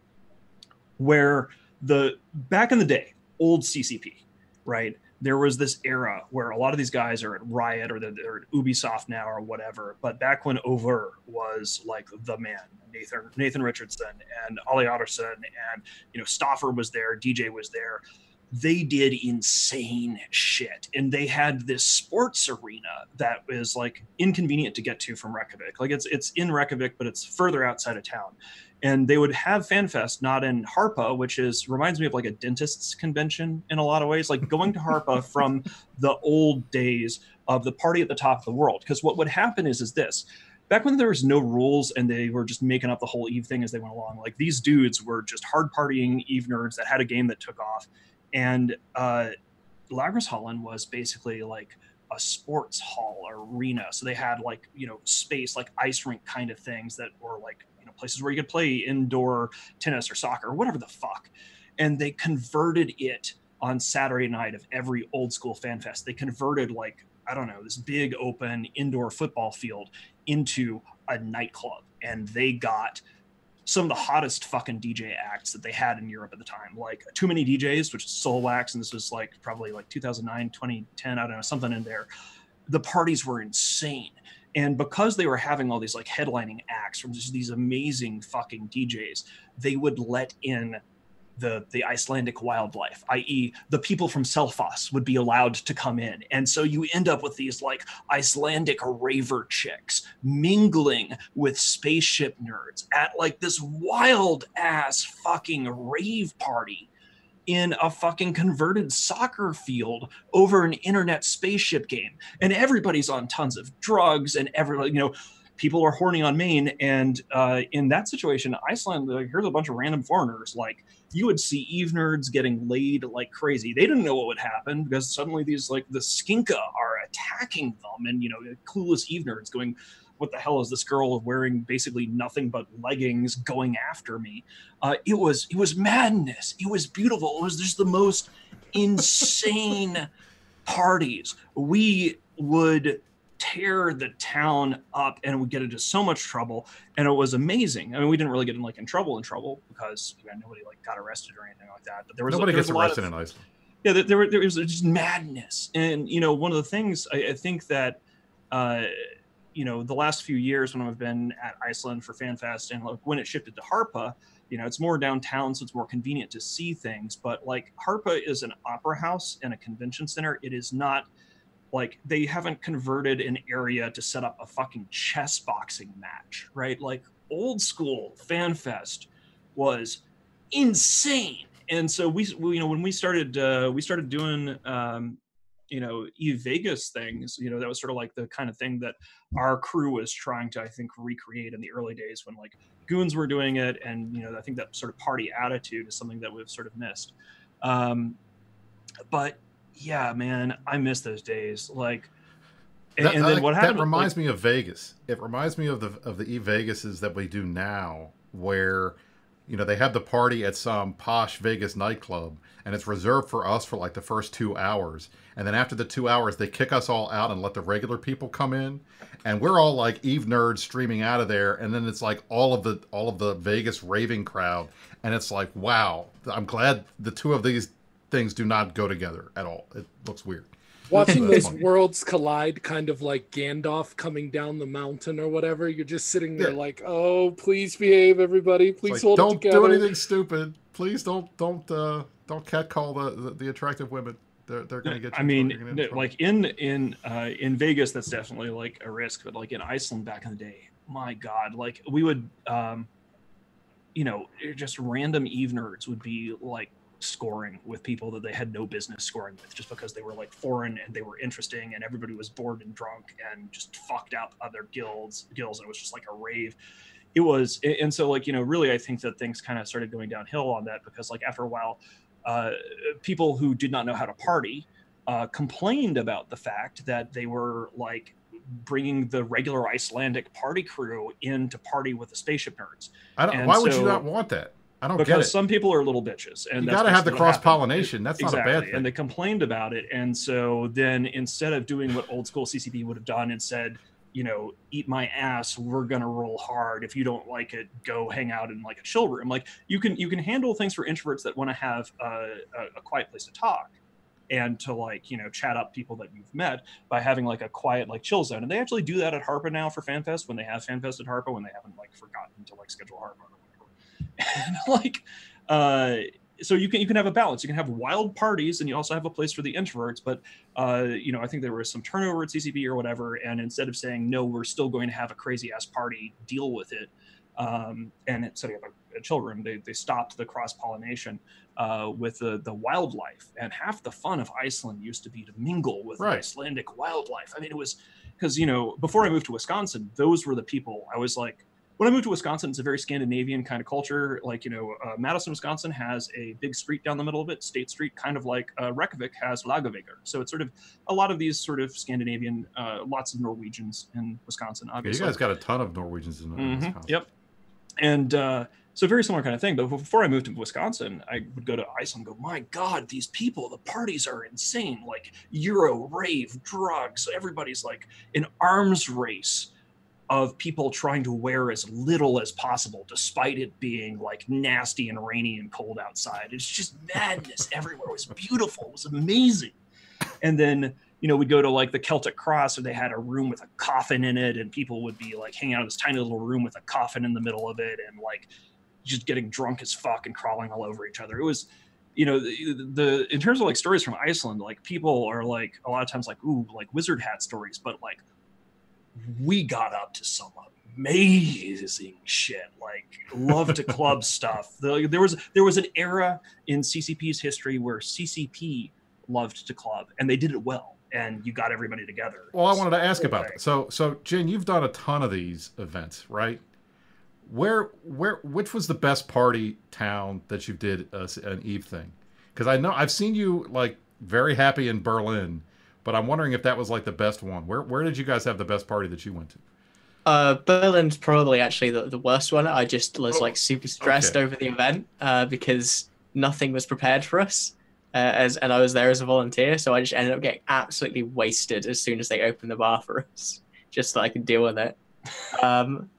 [SPEAKER 3] where the back in the day, old C C P, right? There was this era where a lot of these guys are at Riot or they're, they're at Ubisoft now or whatever. But back when Over was like the man, Nathan Nathan Richardson and Ollie Otterson and, you know, Stauffer was there, D J was there. They did insane shit. And they had this sports arena that was like inconvenient to get to from Reykjavik. Like it's it's in Reykjavik, but it's further outside of town. And they would have FanFest not in Harpa, which is reminds me of like a dentist's convention in a lot of ways, like going to Harpa from the old days of the party at the top of the world. Because what would happen is, is this. Back when there was no rules and they were just making up the whole Eve thing as they went along, like these dudes were just hard partying Eve nerds that had a game that took off. And uh, Laugardhallen was basically like a sports hall arena. So they had like, you know, space, like ice rink kind of things that were like, places where you could play indoor tennis or soccer or whatever the fuck. And they converted it on Saturday night of every old school FanFest. They converted like, I don't know, this big open indoor football field into a nightclub. And they got some of the hottest fucking D J acts that they had in Europe at the time, like Too Many D Js, which is Soulwax. And this was like probably like two thousand nine, twenty ten, I don't know, something in there. The parties were insane. And because they were having all these like headlining acts from just these amazing fucking D Js, they would let in the the Icelandic wildlife, that is the people from Selfoss would be allowed to come in. And so you end up with these like Icelandic raver chicks mingling with spaceship nerds at like this wild ass fucking rave party in a fucking converted soccer field over an internet spaceship game. And everybody's on tons of drugs and everybody, you know, people are horny on Maine. And uh, in that situation, Iceland, like, here's a bunch of random foreigners. Like you would see Eve nerds getting laid like crazy. They didn't know what would happen because suddenly these like the Skinka are attacking them and, you know, clueless Eve nerds going, what the hell is this girl wearing basically nothing but leggings going after me? Uh, it was it was madness. It was beautiful. It was just the most insane parties. We would tear the town up and would get into so much trouble, and it was amazing. I mean, we didn't really get in like in trouble in trouble because you know, nobody like got arrested or anything like that. But there was
[SPEAKER 2] nobody
[SPEAKER 3] there was
[SPEAKER 2] gets
[SPEAKER 3] a
[SPEAKER 2] arrested
[SPEAKER 3] lot of,
[SPEAKER 2] in Iceland.
[SPEAKER 3] Yeah, there, there, were, there was just madness, and you know, one of the things I, I think that. Uh, you know, the last few years when I've been at Iceland for FanFest and like when it shifted to Harpa, you know, it's more downtown, so it's more convenient to see things. But like Harpa is an opera house and a convention center. It is not like they haven't converted an area to set up a fucking chess boxing match, right? Like old school FanFest was insane. And so we, we you know, when we started, uh, we started doing, um, you know, Eve Vegas things, you know, that was sort of like the kind of thing that our crew was trying to, I think, recreate in the early days when like goons were doing it. And, you know, I think that sort of party attitude is something that we've sort of missed. Um, but yeah, man, I miss those days. Like, and,
[SPEAKER 2] that,
[SPEAKER 3] and then what happened?
[SPEAKER 2] That reminds
[SPEAKER 3] like,
[SPEAKER 2] me of Vegas. It reminds me of the, of the Eve Vegases that we do now where, you know, they have the party at some posh Vegas nightclub and it's reserved for us for like the first two hours. And then after the two hours, they kick us all out and let the regular people come in. And we're all like Eve nerds streaming out of there. And then it's like all of the, all of the Vegas raving crowd. And it's like, wow, I'm glad the two of these things do not go together at all. It looks weird.
[SPEAKER 5] Watching
[SPEAKER 2] That's
[SPEAKER 5] those
[SPEAKER 2] funny.
[SPEAKER 5] worlds collide, kind of like Gandalf coming down the mountain or whatever. You're just sitting there
[SPEAKER 2] Yeah.
[SPEAKER 5] like, "Oh, please behave, everybody! Please
[SPEAKER 2] It's like,
[SPEAKER 5] hold
[SPEAKER 2] don't
[SPEAKER 5] it together."
[SPEAKER 2] do anything stupid. Please don't don't uh, don't catcall the, the the attractive women. They're they're gonna get you.
[SPEAKER 3] I mean,
[SPEAKER 2] they're gonna get in trouble.
[SPEAKER 3] like in in uh, in Vegas, that's definitely like a risk. But like in Iceland back in the day, my God, like we would, um, you know, just random Eve nerds would be like scoring with people that they had no business scoring with, just because they were like foreign and they were interesting, and everybody was bored and drunk and just fucked up other guilds guilds, and it was just like a rave. It was, and so like you know, really, I think that things kind of started going downhill on that because like after a while. Uh, people who did not know how to party uh, complained about the fact that they were like bringing the regular Icelandic party crew in to party with the spaceship nerds.
[SPEAKER 2] I don't,
[SPEAKER 3] And
[SPEAKER 2] why would
[SPEAKER 3] so-
[SPEAKER 2] you not want that? I don't get
[SPEAKER 3] because
[SPEAKER 2] it.
[SPEAKER 3] some people are little bitches, and
[SPEAKER 2] You
[SPEAKER 3] that's
[SPEAKER 2] got to have the
[SPEAKER 3] basically what
[SPEAKER 2] cross
[SPEAKER 3] happened.
[SPEAKER 2] pollination. That's not
[SPEAKER 3] Exactly.
[SPEAKER 2] a bad thing.
[SPEAKER 3] And they complained about it, and so then instead of doing what old school C C P would have done and said, you know, eat my ass, we're gonna roll hard. If you don't like it, go hang out in like a chill room. Like you can you can handle things for introverts that want to have a, a, a quiet place to talk and to like, you know, chat up people that you've met by having like a quiet like chill zone. And they actually do that at Harpa now for FanFest when they have FanFest at Harpa, when they haven't like forgotten to like schedule Harpa or whatever. And like uh so you can you can have a balance. You can have wild parties, and you also have a place for the introverts. But uh, you know, I think there was some turnover at C C P or whatever, and instead of saying no, we're still going to have a crazy ass party, deal with it, um, and it, setting up a, a chill room, they they stopped the cross pollination uh, with the the wildlife. And half the fun of Iceland used to be to mingle with
[SPEAKER 2] Right.
[SPEAKER 3] Icelandic wildlife. I mean, it was because you know before I moved to Wisconsin, those were the people I was like. When I moved to Wisconsin, it's a very Scandinavian kind of culture. Like, you know, uh, Madison, Wisconsin has a big street down the middle of it, State Street, kind of like uh, Reykjavik has Lagavegur. So it's sort of a lot of these sort of Scandinavian, uh, lots of Norwegians in Wisconsin,
[SPEAKER 2] Yeah, you
[SPEAKER 3] obviously.
[SPEAKER 2] guys got a ton of Norwegians in, in
[SPEAKER 3] Mhm,
[SPEAKER 2] Wisconsin.
[SPEAKER 3] Yep. And uh, so very similar kind of thing. But before I moved to Wisconsin, I would go to Iceland and go, my God, these people, the parties are insane. Like Euro, rave, drugs. Everybody's like an arms race of people trying to wear as little as possible, despite it being like nasty and rainy and cold outside. It's just madness everywhere. It was beautiful. It was amazing. And then, you know, we'd go to like the Celtic Cross, and they had a room with a coffin in it, and people would be like hanging out in this tiny little room with a coffin in the middle of it, and like just getting drunk as fuck and crawling all over each other. It was, you know, the, the in terms of like stories from Iceland, like people are like a lot of times like, ooh, like wizard hat stories, but like we got up to some amazing shit, like love to club stuff. The, there was there was an era in C C P's history where C C P loved to club, and they did it well, and you got everybody together.
[SPEAKER 2] Well, I wanted to ask about
[SPEAKER 3] Okay.
[SPEAKER 2] that. So, so Jen, you've done a ton of these events, right? Where, where, which was the best party town that you did a, an Eve thing? Because I know I've seen you like very happy in Berlin, but I'm wondering if that was like the best one. Where, where did you guys have the best party that you went to?
[SPEAKER 4] Uh, Berlin's probably actually the, the worst one. I just was
[SPEAKER 2] Oh,
[SPEAKER 4] like super stressed
[SPEAKER 2] okay.
[SPEAKER 4] over the event uh, because nothing was prepared for us. Uh, as and I was there as a volunteer, so I just ended up getting absolutely wasted as soon as they opened the bar for us, just so I could deal with it. Um,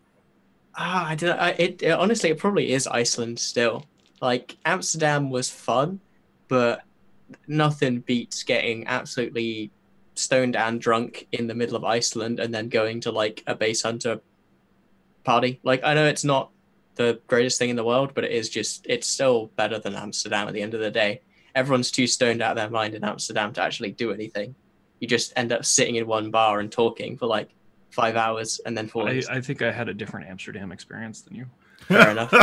[SPEAKER 4] ah, I don't. I, it, it honestly, it probably is Iceland still. Like Amsterdam was fun, but nothing beats getting absolutely stoned and drunk in the middle of Iceland and then going to like a base hunter party. Like I know it's not the greatest thing in the world, but it is just it's still better than Amsterdam at the end of the day. Everyone's too stoned out of their mind in Amsterdam to actually do anything. You just end up sitting in one bar and talking for like five hours and then falling.
[SPEAKER 3] I, I think I had a different Amsterdam experience than you.
[SPEAKER 4] Fair enough.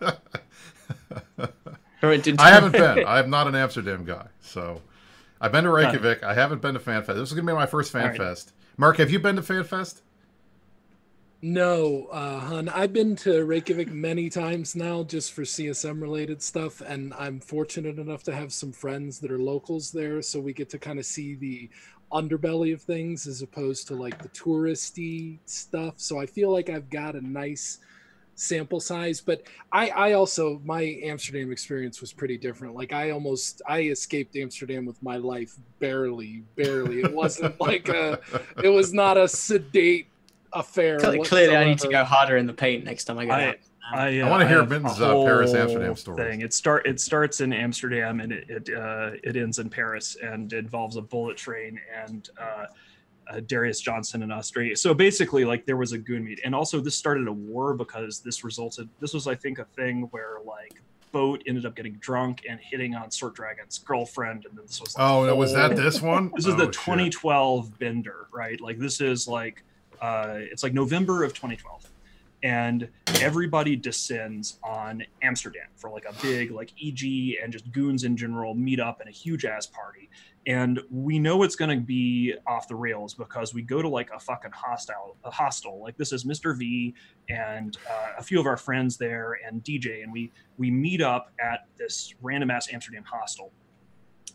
[SPEAKER 4] Or it didn't-
[SPEAKER 2] I haven't been. I'm not an Amsterdam guy, so I've been to Reykjavik. I haven't been to FanFest. This is gonna be my first
[SPEAKER 3] All right.
[SPEAKER 2] FanFest. Mark, have you been to FanFest?
[SPEAKER 5] No, uh, hun. I've been to Reykjavik many times now just for C S M related stuff, and I'm fortunate enough to have some friends that are locals there, so we get to kind of see the underbelly of things as opposed to like the touristy stuff. So I feel like I've got a nice sample size, but I, I also my Amsterdam experience was pretty different. Like I almost I escaped Amsterdam with my life barely, barely. It wasn't like a, it was not a sedate affair.
[SPEAKER 4] Cle- Clearly, I need to
[SPEAKER 5] whatsoever.
[SPEAKER 4] go harder in the paint next time I go
[SPEAKER 3] I-
[SPEAKER 4] out.
[SPEAKER 3] I, uh,
[SPEAKER 2] I wanna hear
[SPEAKER 3] have a
[SPEAKER 2] Minton's, uh, Paris,
[SPEAKER 3] whole
[SPEAKER 2] Amsterdam stories.
[SPEAKER 3] Thing. It start it starts in Amsterdam and it it, uh, it ends in Paris, and involves a bullet train and uh, uh, Darius Johnson in Australia. So basically, like there was a goon meet, and also this started a war because this resulted. This was, I think, a thing where like Boat ended up getting drunk and hitting on Sword Dragon's girlfriend, and then this was. Like,
[SPEAKER 2] Oh, no, was that
[SPEAKER 3] whole-
[SPEAKER 2] this one?
[SPEAKER 3] This is
[SPEAKER 2] Oh,
[SPEAKER 3] the
[SPEAKER 2] shit.
[SPEAKER 3] twenty twelve Bender, right? Like this is like uh, it's like November of twenty twelve, and everybody descends on Amsterdam for like a big like E G and just goons in general meet up in a huge ass party. And we know it's going to be off the rails because we go to like a fucking hostel, a hostel. Like this is Mister V and uh, a few of our friends there and D J, and we we meet up at this random ass Amsterdam hostel.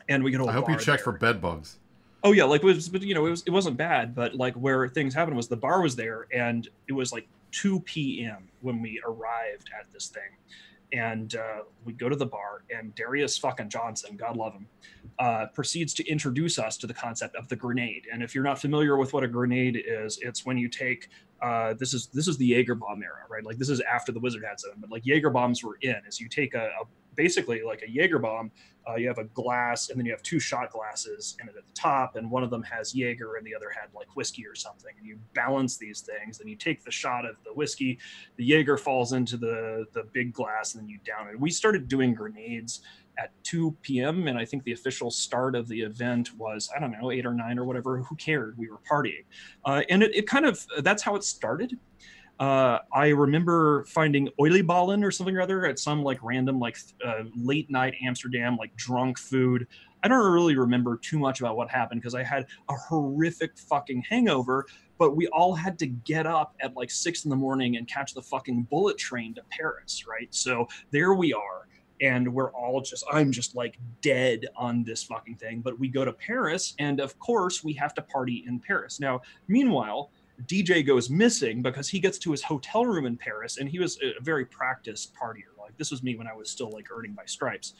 [SPEAKER 3] and we go to a
[SPEAKER 2] I hope
[SPEAKER 3] bar
[SPEAKER 2] you checked
[SPEAKER 3] there.
[SPEAKER 2] for bed bugs.
[SPEAKER 3] Oh yeah, like it was, but you know, it was it wasn't bad, but like where things happened was the bar was there, and it was like two p.m. when we arrived at this thing, and uh, we go to the bar, and Darius fucking Johnson, God love him, uh, proceeds to introduce us to the concept of the grenade. And if you're not familiar with what a grenade is, it's when you take uh, this is this is the Jaeger bomb era, right? Like this is after the Wizard had some, but like Jaeger bombs were in. Is you take a, a basically like a Jaeger bomb. Uh, you have a glass, and then you have two shot glasses in it at the top, and one of them has Jaeger, and the other had like whiskey or something. And you balance these things, and you take the shot of the whiskey, the Jaeger falls into the the big glass, and then you down it. We started doing grenades at two p.m. and I think the official start of the event was, I don't know, eight or nine or whatever. Who cared? We were partying, uh, and it, it kind of that's how it started. Uh, I remember finding Oilieballen or something or other at some like random like uh, late night Amsterdam like drunk food. I don't really remember too much about what happened because I had a horrific fucking hangover, but we all had to get up at like six in the morning and catch the fucking bullet train to Paris, right? So there we are. And we're all just, I'm just like dead on this fucking thing. But we go to Paris, and of course we have to party in Paris. Now, meanwhile, D J goes missing because he gets to his hotel room in Paris, and he was a very practiced partier. Like this was me when I was still like earning my stripes.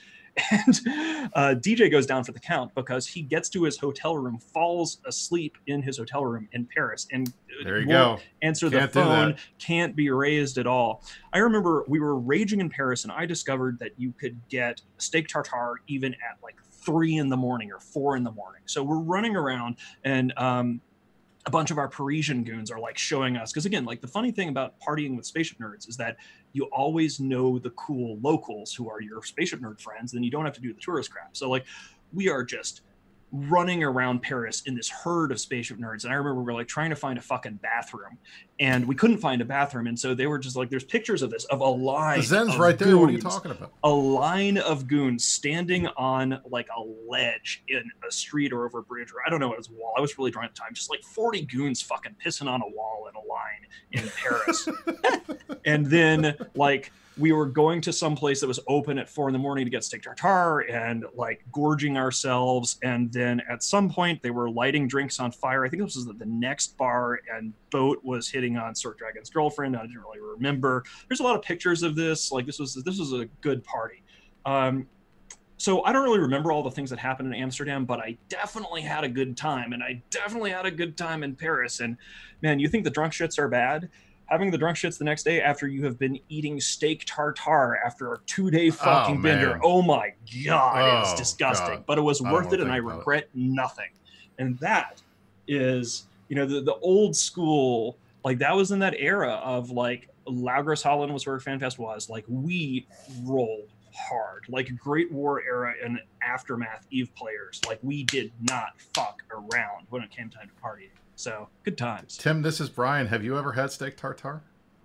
[SPEAKER 3] And uh, D J goes down for the count because he gets to his hotel room, falls asleep in his hotel room in Paris, and
[SPEAKER 2] There you
[SPEAKER 3] won't
[SPEAKER 2] go.
[SPEAKER 3] answer
[SPEAKER 2] Can't
[SPEAKER 3] the
[SPEAKER 2] do
[SPEAKER 3] phone,
[SPEAKER 2] that.
[SPEAKER 3] can't be raised at all. I remember we were raging in Paris, and I discovered that you could get steak tartare even at like three in the morning or four in the morning. So we're running around, and um, a bunch of our Parisian goons are like showing us, because again, like the funny thing about partying with Spaceship Nerds is that you always know the cool locals who are your Spaceship Nerd friends, and you don't have to do the tourist crap. So like we are just running around Paris in this herd of Spaceship Nerds, and I remember we were like trying to find a fucking bathroom, and we couldn't find a bathroom, and so they were just like, there's pictures of this of a line
[SPEAKER 2] The Zen's
[SPEAKER 3] of
[SPEAKER 2] right there. What are you
[SPEAKER 3] goons,
[SPEAKER 2] talking about?
[SPEAKER 3] a line of goons standing on like a ledge in a street or over a bridge, or I don't know, it was a wall. I was really drunk at the time, just like forty goons fucking pissing on a wall in a line in Paris. And then like we were going to some place that was open at four in the morning to get steak tartare and like gorging ourselves. And then at some point they were lighting drinks on fire. I think this was the next bar, and Boat was hitting on Sir Dragon's girlfriend. I didn't really remember. There's a lot of pictures of this. Like this was, this was a good party. Um, so I don't really remember all the things that happened in Amsterdam, but I definitely had a good time, and I definitely had a good time in Paris. And man, you think the drunk shits are bad? Having the drunk shits the next day after you have been eating steak tartare after a two-day fucking
[SPEAKER 2] Oh,
[SPEAKER 3] bender.
[SPEAKER 2] man.
[SPEAKER 3] Oh my God, it was
[SPEAKER 2] Oh,
[SPEAKER 3] disgusting.
[SPEAKER 2] God.
[SPEAKER 3] But it was
[SPEAKER 2] I don't
[SPEAKER 3] worth
[SPEAKER 2] wanna
[SPEAKER 3] it, and I
[SPEAKER 2] think about it.
[SPEAKER 3] regret nothing. And that is, you know, the, the old school, like that was in that era of like Lagros Holland was where FanFest was. Like we rolled hard, like Great War era and Aftermath Eve players. Like we did not fuck around when it came time to party. So good times.
[SPEAKER 2] Tim, this is Brian. Have you ever had steak tartare?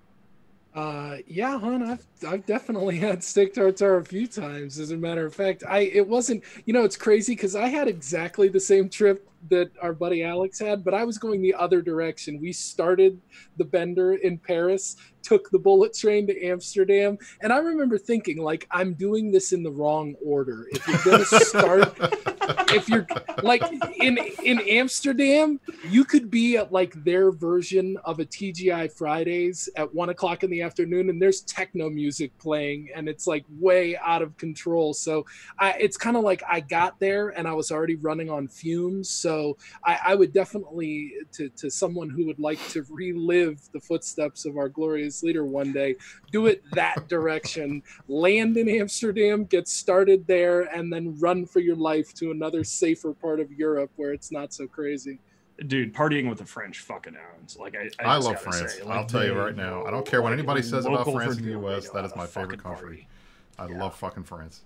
[SPEAKER 5] Uh, yeah, hon, I've I've definitely had steak tartare a few times. As a matter of fact, I it wasn't, you know, it's crazy because I had exactly the same trip that our buddy Alex had, but I was going the other direction. We started the bender in Paris, took the bullet train to Amsterdam, and I remember thinking, like, I'm doing this in the wrong order. If you're gonna start, if you're like in in Amsterdam, you could be at like their version of a T G I Fridays at one o'clock in the afternoon, and there's techno music playing, and it's like way out of control. So I, it's kind of like I got there and I was already running on fumes. So I, I would definitely, to to someone who would like to relive the footsteps of our glorious leader one day, do it that direction. Land in Amsterdam, get started there, and then run for your life to another safer part of Europe where it's not so crazy.
[SPEAKER 3] Dude, partying with the French fucking owns. Like I,
[SPEAKER 2] I,
[SPEAKER 3] I, just
[SPEAKER 2] love
[SPEAKER 3] gotta
[SPEAKER 2] France.
[SPEAKER 3] say, like,
[SPEAKER 2] I'll tell you
[SPEAKER 3] they
[SPEAKER 2] right now. I don't care what
[SPEAKER 3] like,
[SPEAKER 2] anybody says about
[SPEAKER 3] local
[SPEAKER 2] France and the
[SPEAKER 3] French
[SPEAKER 2] U S.
[SPEAKER 3] people
[SPEAKER 2] That is
[SPEAKER 3] know
[SPEAKER 2] my
[SPEAKER 3] how to
[SPEAKER 2] favorite
[SPEAKER 3] fucking
[SPEAKER 2] country.
[SPEAKER 3] party.
[SPEAKER 2] I
[SPEAKER 3] Yeah.
[SPEAKER 2] love fucking France.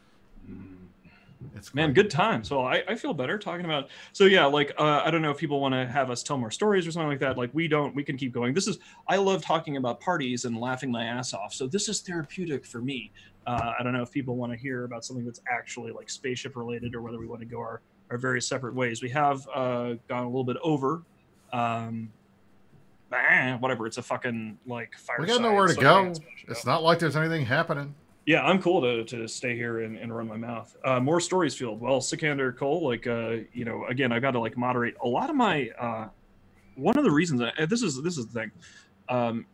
[SPEAKER 2] It's
[SPEAKER 3] Man,
[SPEAKER 2] great.
[SPEAKER 3] good times. Well, I, I feel better talking about. So yeah, like uh, I don't know if people want to have us tell more stories or something like that. Like we don't. We can keep going. This is. I love talking about parties and laughing my ass off. So this is therapeutic for me. Uh, I don't know if people want to hear about something that's actually like spaceship related, or whether we want to go our our very separate ways. We have uh, gone a little bit over. Um, bah, whatever. It's a fucking like fire.
[SPEAKER 2] We got nowhere to go. It's not like there's anything happening.
[SPEAKER 3] Yeah, I'm cool to, to stay here and, and run my mouth. Uh, more stories field. Well, Sikander Cole, like, uh, you know, again, I've got to like moderate a lot of my, uh, one of the reasons, uh, this is, this is the thing. Um,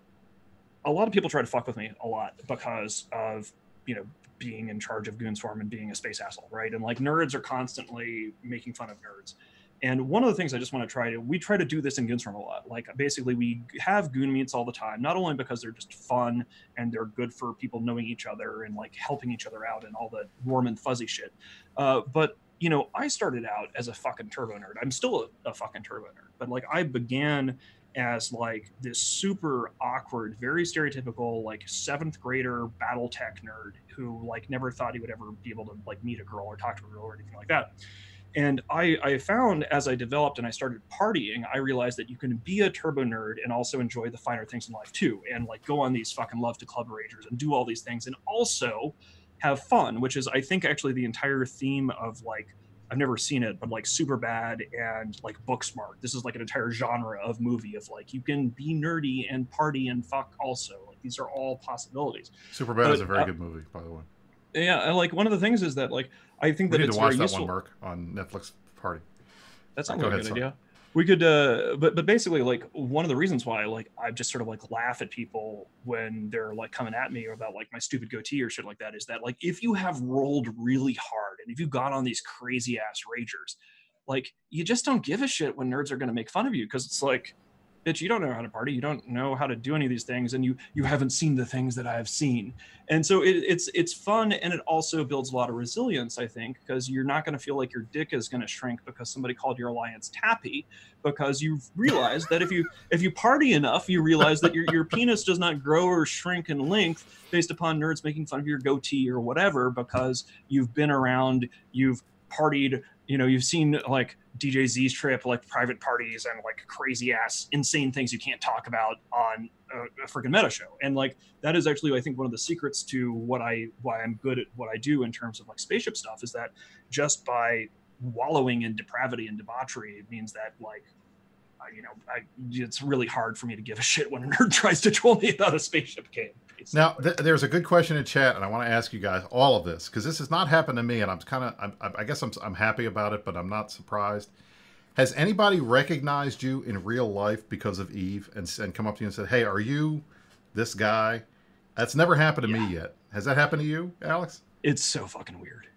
[SPEAKER 3] a lot of people try to fuck with me a lot because of, you know, being in charge of Goonswarm and being a space asshole, right? And like nerds are constantly making fun of nerds. And one of the things I just want to try to, we try to do this in Goonswarm a lot. Like basically we have goon meets all the time, not only because they're just fun and they're good for people knowing each other and like helping each other out and all the warm and fuzzy shit. Uh, but you know, I started out as a fucking turbo nerd. I'm still a, a fucking turbo nerd, but like I began as like this super awkward, very stereotypical, like seventh grader BattleTech nerd who like never thought he would ever be able to like meet a girl or talk to a girl or anything like that. And I, I found as I developed and I started partying, I realized that you can be a turbo nerd and also enjoy the finer things in life too. And like go on these fucking love to club ragers and do all these things and also have fun, which is I think actually the entire theme of like, I've never seen it, but like Superbad and like Booksmart. This is like an entire genre of movie of like, you can be nerdy and party and fuck also. Like these are all possibilities.
[SPEAKER 2] Superbad
[SPEAKER 3] but,
[SPEAKER 2] is a very
[SPEAKER 3] uh,
[SPEAKER 2] good movie, by the way.
[SPEAKER 3] Yeah, like one of the things is that like I think
[SPEAKER 2] we
[SPEAKER 3] that
[SPEAKER 2] need
[SPEAKER 3] it's
[SPEAKER 2] to watch
[SPEAKER 3] very
[SPEAKER 2] that
[SPEAKER 3] useful.
[SPEAKER 2] one, Mark, on Netflix Party.
[SPEAKER 3] That's not
[SPEAKER 2] Go
[SPEAKER 3] a
[SPEAKER 2] ahead,
[SPEAKER 3] good
[SPEAKER 2] sorry.
[SPEAKER 3] idea. We could, uh, but but basically, like one of the reasons why, like I just sort of like laugh at people when they're like coming at me about like my stupid goatee or shit like that is that like if you have rolled really hard and if you've gone on these crazy ass ragers, like you just don't give a shit when nerds are going to make fun of you because it's like, bitch, you don't know how to party, you don't know how to do any of these things, and you you haven't seen the things that I've seen. And so it, it's it's fun, and it also builds a lot of resilience, I think, because you're not going to feel like your dick is going to shrink because somebody called your alliance tappy, because you've realized that if you if you party enough, you realize that your your penis does not grow or shrink in length based upon nerds making fun of your goatee or whatever, because you've been around, you've partied, you know, you've seen like D J Z's trip, like private parties and like crazy ass insane things you can't talk about on a, a freaking meta show. And like that is actually, I think, one of the secrets to what I why I'm good at what I do in terms of like spaceship stuff is that just by wallowing in depravity and debauchery, it means that like I, you know, I, it's really hard for me to give a shit when a nerd tries to troll me about a spaceship game.
[SPEAKER 2] Now, th- there's a good question in chat, and I want to ask you guys all of this because this has not happened to me, and I'm kind of, I guess I'm, I'm happy about it, but I'm not surprised. Has anybody recognized you in real life because of Eve and, and come up to you and said, "Hey, are you this guy?" That's never happened to yeah. me yet. Has that happened to you, Alex?
[SPEAKER 3] It's so fucking weird.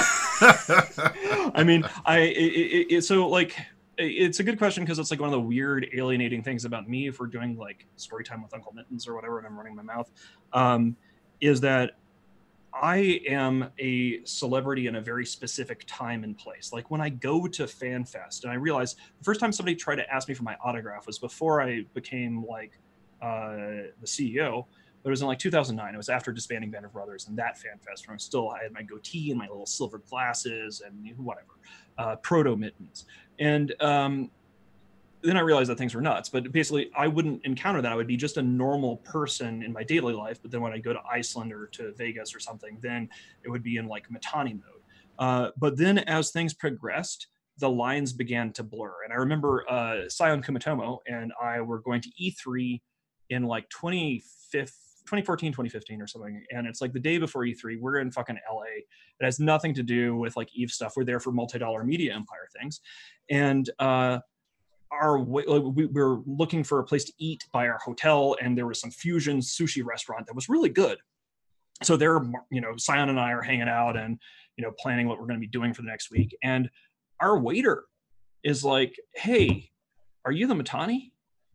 [SPEAKER 3] I mean, I it, it, it, so like. It's a good question because it's like one of the weird alienating things about me if we're doing like story time with Uncle Mittens or whatever and I'm running my mouth, um, is that I am a celebrity in a very specific time and place. Like when I go to FanFest and I realize the first time somebody tried to ask me for my autograph was before I became like uh, the C E O. But it was in like two thousand nine. It was after disbanding Band of Brothers and that FanFest when I still I had my goatee and my little silver glasses and whatever, uh, proto mittens. And um, then I realized that things were nuts. But basically, I wouldn't encounter that. I would be just a normal person in my daily life. But then when I go to Iceland or to Vegas or something, then it would be in like Mittani mode. Uh, but then as things progressed, the lines began to blur. And I remember uh, Sion Kumitomo and I were going to E three in like twenty fourteen, twenty fifteen or something. And it's like the day before E three, we're in fucking L A. It has nothing to do with like Eve stuff. We're there for multi-dollar media empire things. And uh, our we, we were looking for a place to eat by our hotel. And there was some fusion sushi restaurant that was really good. So there, you know, Sion and I are hanging out and, you know, planning what we're going to be doing for the next week. And our waiter is like, "Hey, are you the Mittani?"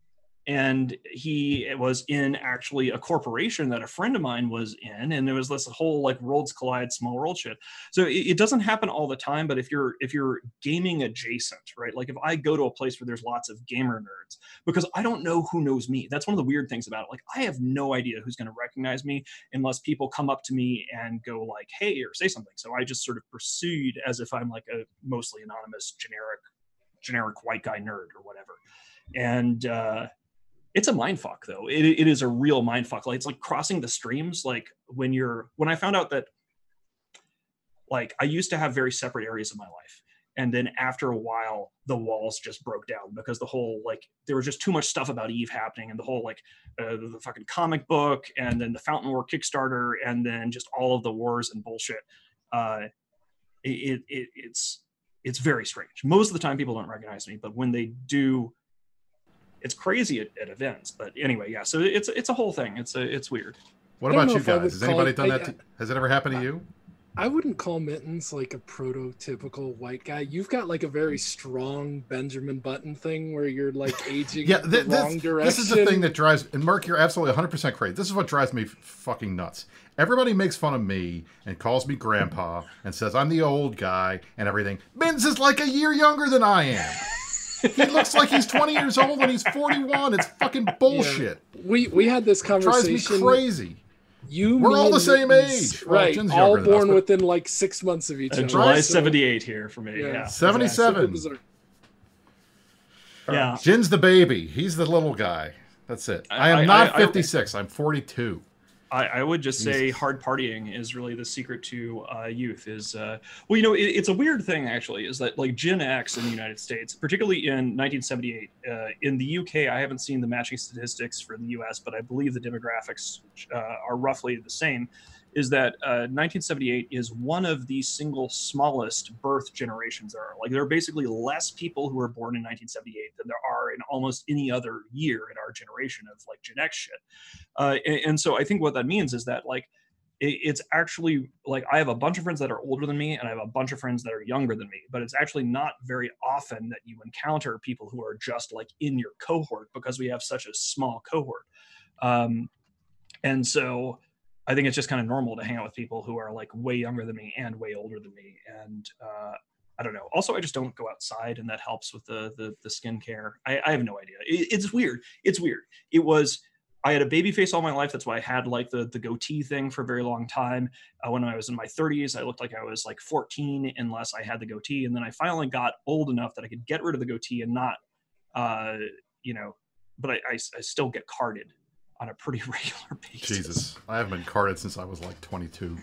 [SPEAKER 3] And he was in actually a corporation that a friend of mine was in, and there was this whole like worlds collide, small world shit. So it, it doesn't happen all the time, but if you're if you're gaming adjacent, right? Like if I go to a place where there's lots of gamer nerds, because I don't know who knows me. That's one of the weird things about it. Like I have no idea who's going to recognize me unless people come up to me and go like, "Hey," or say something. So I just sort of proceed as if I'm like a mostly anonymous, generic, generic white guy nerd or whatever. And uh, it's a mind fuck though. It, it is a real mind fuck. Like it's like crossing the streams. Like when you're, when I found out that like I used to have very separate areas of my life And then after a while, the walls just broke down because the whole, like, there was just too much stuff about Eve happening, and the whole, like, uh, the fucking comic book, and then the Fountain War Kickstarter, and then just all of the wars and bullshit. Uh, it, it it's it's very strange. Most of the time, people don't recognize me, but when they do, it's crazy at, at events. But anyway, yeah. So it's it's a whole thing. It's a it's weird.
[SPEAKER 2] What
[SPEAKER 5] I don't
[SPEAKER 2] about
[SPEAKER 5] know
[SPEAKER 2] you
[SPEAKER 5] if I
[SPEAKER 2] guys?
[SPEAKER 5] would
[SPEAKER 2] Has
[SPEAKER 5] call
[SPEAKER 2] anybody
[SPEAKER 5] it-
[SPEAKER 2] done
[SPEAKER 5] I-
[SPEAKER 2] that? To, has it ever happened to you?
[SPEAKER 5] I wouldn't call Mittens like a prototypical white guy. You've got like a very strong Benjamin Button thing where you're like aging
[SPEAKER 2] Yeah,
[SPEAKER 5] in the
[SPEAKER 2] th-
[SPEAKER 5] wrong
[SPEAKER 2] this,
[SPEAKER 5] direction.
[SPEAKER 2] this is the thing that drives, and Mark, you're absolutely one hundred percent correct. This is what drives me f- fucking nuts. Everybody makes fun of me and calls me grandpa and says I'm the old guy and everything. Mins is like a year younger than I am. He looks like he's twenty years old when he's forty-one. It's fucking bullshit.
[SPEAKER 5] Yeah. We we had this
[SPEAKER 2] It drives me
[SPEAKER 5] conversation.
[SPEAKER 2] crazy.
[SPEAKER 5] You,
[SPEAKER 2] We're
[SPEAKER 5] me,
[SPEAKER 2] all the
[SPEAKER 5] and
[SPEAKER 2] same
[SPEAKER 5] Mittens,
[SPEAKER 2] age. Well,
[SPEAKER 5] right?
[SPEAKER 2] Jen's
[SPEAKER 5] All
[SPEAKER 2] younger than us,
[SPEAKER 5] born
[SPEAKER 2] but-
[SPEAKER 5] within like six months of each
[SPEAKER 3] Uh,
[SPEAKER 5] other.
[SPEAKER 3] July
[SPEAKER 5] So-
[SPEAKER 3] seventy-eight here for me.
[SPEAKER 5] Yeah.
[SPEAKER 3] Yeah.
[SPEAKER 2] seventy-seven.
[SPEAKER 5] Super bizarre.
[SPEAKER 3] Yeah.
[SPEAKER 2] Jin's the baby. He's the little guy. That's it. I am
[SPEAKER 3] I-
[SPEAKER 2] not
[SPEAKER 3] I- I-
[SPEAKER 2] fifty-six. I'm forty-two.
[SPEAKER 3] I, I would just say
[SPEAKER 2] Jesus.
[SPEAKER 3] hard partying is really the secret to uh, youth. Is uh, well, you know, it, it's a weird thing actually. Is that like Gen X in the United States, particularly in nineteen seventy-eight, uh, in the U K, I haven't seen the matching statistics for the U S, but I believe the demographics uh, are roughly the same. Is that uh, nineteen seventy-eight is one of the single smallest birth generations there are. Like there are basically less people who were born in nineteen seventy-eight than there are in almost any other year in our generation of like Gen X shit. Uh, and, and so I think what that means is that like it, it's actually like I have a bunch of friends that are older than me and I have a bunch of friends that are younger than me, but it's actually not very often that you encounter people who are just like in your cohort because we have such a small cohort. Um, and so I think it's just kind of normal to hang out with people who are like way younger than me and way older than me. And uh, I don't know. Also, I just don't go outside, and that helps with the the, the skincare. I, I have no idea. It, it's weird. It's weird. It was. I had a baby face all my life. That's why I had like the the goatee thing for a very long time. Uh, when I was in my thirties, I looked like I was like fourteen unless I had the goatee. And then I finally got old enough that I could get rid of the goatee and not, uh, you know, but I, I, I still get carded on a pretty regular basis.
[SPEAKER 2] Jesus, I haven't been carded since I was like twenty-two.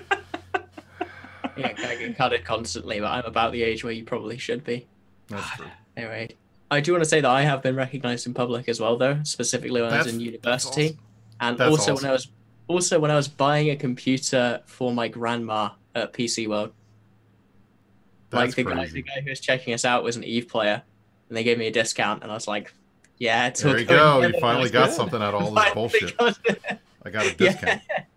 [SPEAKER 4] Yeah, I get carded constantly, but I'm about the age where you probably should be.
[SPEAKER 2] That's true.
[SPEAKER 4] Anyway, I do want to say that I have been recognized in public as well, though, specifically when I was
[SPEAKER 2] That's-
[SPEAKER 4] in
[SPEAKER 2] that's
[SPEAKER 4] university,
[SPEAKER 2] awesome.
[SPEAKER 4] and
[SPEAKER 2] That's
[SPEAKER 4] also
[SPEAKER 2] awesome.
[SPEAKER 4] when I was also when I was buying a computer for my grandma at P C World. Like
[SPEAKER 2] That's
[SPEAKER 4] the guy,
[SPEAKER 2] crazy.
[SPEAKER 4] the guy who was checking us out was an Eve player, and they gave me a discount, and I was like, "Yeah, it's all
[SPEAKER 2] There you
[SPEAKER 4] going
[SPEAKER 2] go. You
[SPEAKER 4] together."
[SPEAKER 2] finally
[SPEAKER 4] That's
[SPEAKER 2] got
[SPEAKER 4] good.
[SPEAKER 2] something out of all this
[SPEAKER 4] Finally
[SPEAKER 2] bullshit.
[SPEAKER 4] got it.
[SPEAKER 2] I got a
[SPEAKER 4] Yeah.
[SPEAKER 2] discount.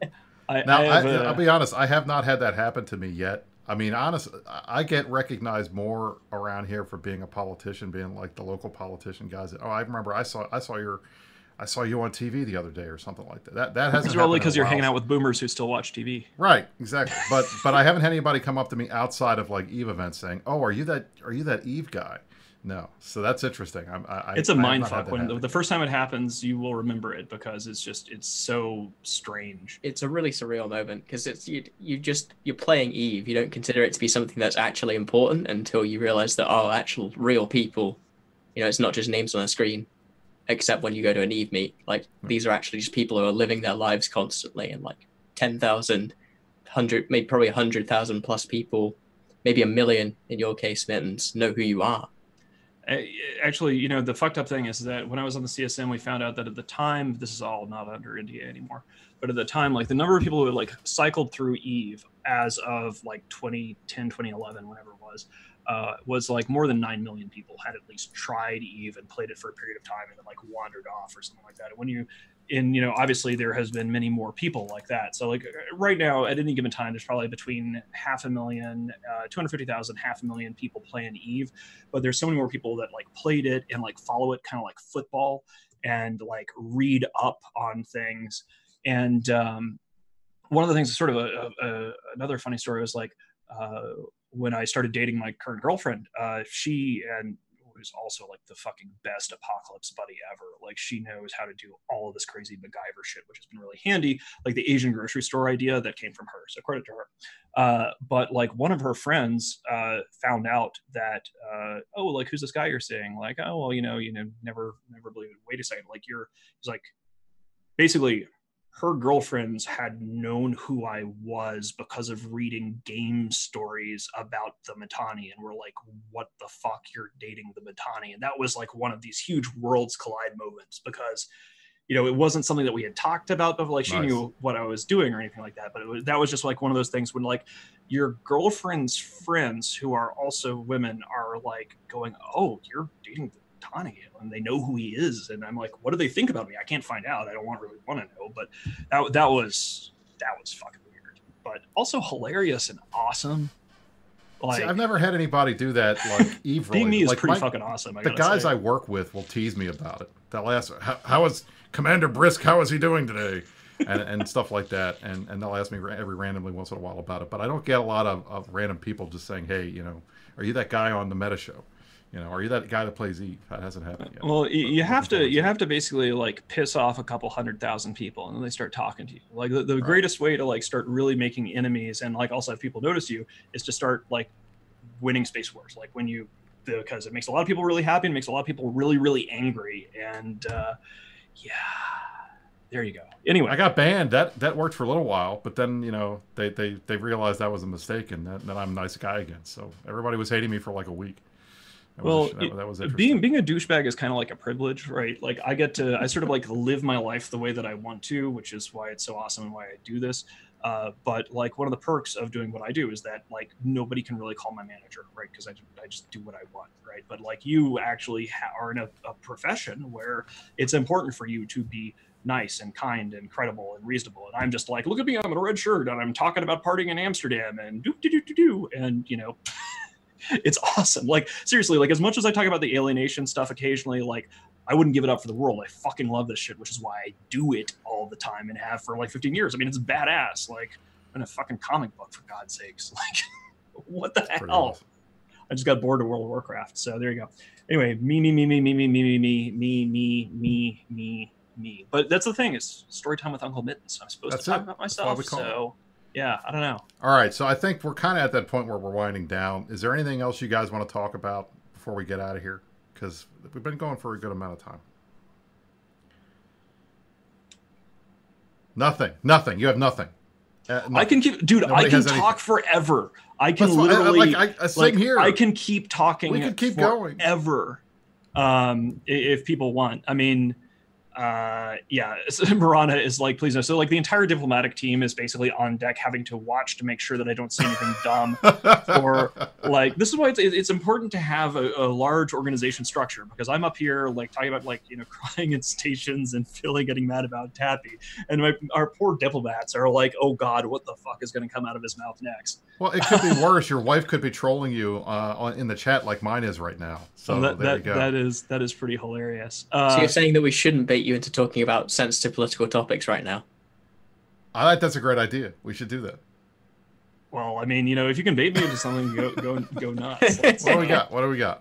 [SPEAKER 3] I,
[SPEAKER 2] Now,
[SPEAKER 3] I
[SPEAKER 2] I,
[SPEAKER 3] have, uh,
[SPEAKER 2] I'll be honest. I have not had that happen to me yet. I mean, honest, I I get recognized more around here for being a politician, being like the local politician guys. That, oh, I remember I saw I saw your, I saw you on T V the other day or something like that. That that hasn't.
[SPEAKER 3] it's probably
[SPEAKER 2] happened in
[SPEAKER 3] because
[SPEAKER 2] a
[SPEAKER 3] you're
[SPEAKER 2] while.
[SPEAKER 3] hanging out with boomers who still watch T V.
[SPEAKER 2] Right, exactly. But but I haven't had anybody come up to me outside of like Eve events saying, "Oh, are you that are you that Eve guy?" No. So that's interesting. I'm, I,
[SPEAKER 3] It's a
[SPEAKER 2] I have
[SPEAKER 3] mind
[SPEAKER 2] not had
[SPEAKER 3] fuck.
[SPEAKER 2] that
[SPEAKER 3] When the,
[SPEAKER 2] happen.
[SPEAKER 3] the first time it happens, you will remember it because it's just it's so strange.
[SPEAKER 4] It's a really surreal moment because it's you. You just you're playing Eve. You don't consider it to be something that's actually important until you realize that oh, actual real people. You know, it's not just names on a screen. Except when you go to an Eve meet, like these are actually just people who are living their lives constantly, and like ten thousand, hundred, maybe probably a hundred thousand plus people, maybe a million in your case, Mittens, know who you are.
[SPEAKER 3] Uh, Actually, you know, the fucked up thing is that when I was on the C S M, we found out that at the time, this is all not under N D A anymore, but at the time, like the number of people who had like cycled through Eve as of like twenty ten, twenty eleven, whenever it was, uh, was like more than nine million people had at least tried Eve and played it for a period of time and then like wandered off or something like that. And when you, and you know, obviously there has been many more people like that. So like right now at any given time, there's probably between half a million, uh, two hundred fifty thousand, half a million people playing Eve, but there's so many more people that like played it and like follow it kind of like football and like read up on things. And um, one of the things, sort of a, a, another funny story was like, uh, when I started dating my current girlfriend, uh, she and was also like the fucking best apocalypse buddy ever. Like she knows how to do all of this crazy MacGyver shit, which has been really handy. Like the Asian grocery store idea that came from her, so credit to her. Uh, but like one of her friends uh, found out that uh, oh, like who's this guy you're seeing? Like oh well, you know, you know, never, never believe it. Wait a second, like you're. He's like, basically, her girlfriends had known who I was because of reading game stories about the Mittani, and were like, what the fuck, you're dating the Mittani? And that was like one of these huge worlds collide moments, because, you know, it wasn't something that we had talked about, but like she
[SPEAKER 2] Nice.
[SPEAKER 3] knew what I was doing or anything like that. But it was, that was just like one of those things when like your girlfriend's friends who are also women are like going, oh, you're dating the Mittani, and they know who he is. And I'm like, what do they think about me? I can't find out. I don't want really want to know. But that, that was, that was fucking weird, but also hilarious and awesome. Like,
[SPEAKER 2] See, I've never had anybody do that like Eve.
[SPEAKER 3] being me is
[SPEAKER 2] like,
[SPEAKER 3] pretty
[SPEAKER 2] my,
[SPEAKER 3] fucking awesome. I
[SPEAKER 2] the
[SPEAKER 3] gotta
[SPEAKER 2] guys
[SPEAKER 3] say.
[SPEAKER 2] I work with will tease me about it. That last, how, how is Commander Brisk? How is he doing today? and, and stuff like that. And, and they'll ask me every randomly once in a while about it. But I don't get a lot of, of random people just saying, hey, you know, are you that guy on the Meta Show? You know, are you that guy that plays Eve? That hasn't happened yet.
[SPEAKER 3] Well, you,
[SPEAKER 2] But
[SPEAKER 3] you
[SPEAKER 2] I'm
[SPEAKER 3] have
[SPEAKER 2] looking
[SPEAKER 3] to
[SPEAKER 2] forward
[SPEAKER 3] you
[SPEAKER 2] it.
[SPEAKER 3] have to basically like piss off a couple hundred thousand people, and then they start talking to you. Like the, the greatest way to like start really making enemies and like also have people notice you is to start like winning space wars. Like when you, because it makes a lot of people really happy and makes a lot of people really really angry. And uh, yeah, there you go. Anyway,
[SPEAKER 2] I got banned. That that worked for a little while, but then you know they they, they realized that was a mistake, and that, that I'm a nice guy again. So everybody was hating me for like a week. That
[SPEAKER 3] well,
[SPEAKER 2] was, that, that was interesting.
[SPEAKER 3] being being a douchebag is kind of like a privilege, right? Like I get to, I sort of like live my life the way that I want to, which is why it's so awesome and why I do this. Uh, but like one of the perks of doing what I do is that like nobody can really call my manager, right? Because I, I just do what I want, right? But like you actually ha- are in a, a profession where it's important for you to be nice and kind and credible and reasonable. And I'm just like, look at me, I'm in a red shirt and I'm talking about partying in Amsterdam and do do do do do, and you know. It's awesome. Like seriously, like as much as I talk about the alienation stuff occasionally, like I wouldn't give it up for the world. I fucking love this shit, which is why I do it all the time and have for like fifteen years. I mean, it's badass. Like in a fucking comic book, for God's sakes. Like what the
[SPEAKER 2] Pretty
[SPEAKER 3] hell?
[SPEAKER 2] awesome.
[SPEAKER 3] I just got bored of World of Warcraft. So there you go. Anyway, me, me, me, me, me, me, me, me, me, me, me, me, me, me. But that's the thing, is story time with Uncle Mittens. I'm supposed
[SPEAKER 2] That's
[SPEAKER 3] to talk
[SPEAKER 2] it.
[SPEAKER 3] about
[SPEAKER 2] That's why
[SPEAKER 3] myself.
[SPEAKER 2] we call it.
[SPEAKER 3] So yeah, I don't know.
[SPEAKER 2] All right, so I think we're kind of at that point where we're winding down. Is there anything else you guys want to talk about before we get out of here? Because we've been going for a good amount of time. Nothing. Nothing. You have nothing. Uh, nothing.
[SPEAKER 3] I can keep, dude.
[SPEAKER 2] Nobody
[SPEAKER 3] I can
[SPEAKER 2] has
[SPEAKER 3] talk
[SPEAKER 2] anything.
[SPEAKER 3] forever. I can
[SPEAKER 2] That's what-
[SPEAKER 3] literally,
[SPEAKER 2] like, I- same
[SPEAKER 3] like,
[SPEAKER 2] here.
[SPEAKER 3] I can keep talking.
[SPEAKER 2] We could keep going.
[SPEAKER 3] forever, um, i- if people want. I mean, uh, yeah. So Marana is like, please no. So like the entire diplomatic team is basically on deck, having to watch to make sure that I don't say anything dumb. Or like this is why it's, it's important to have a, a large organization structure, because I'm up here like talking about like, you know, crying in stations and Philly getting mad about Tappy, and my, our poor diplomats are like, oh god, what the fuck is going to come out of his mouth next?
[SPEAKER 2] Well, it could be worse. Your wife could be trolling you uh, on, in the chat like mine is right now. So
[SPEAKER 3] So that
[SPEAKER 2] there
[SPEAKER 3] that,
[SPEAKER 2] you go.
[SPEAKER 3] that is that is pretty hilarious. Uh,
[SPEAKER 4] So you're saying that we shouldn't bait you into talking about sensitive political topics right now?
[SPEAKER 2] I think that's a great idea. We should do that.
[SPEAKER 3] well, I mean, you know, if you can bait me into something, go go go nuts. Let's,
[SPEAKER 2] What do we
[SPEAKER 3] uh,
[SPEAKER 2] got? What do we got?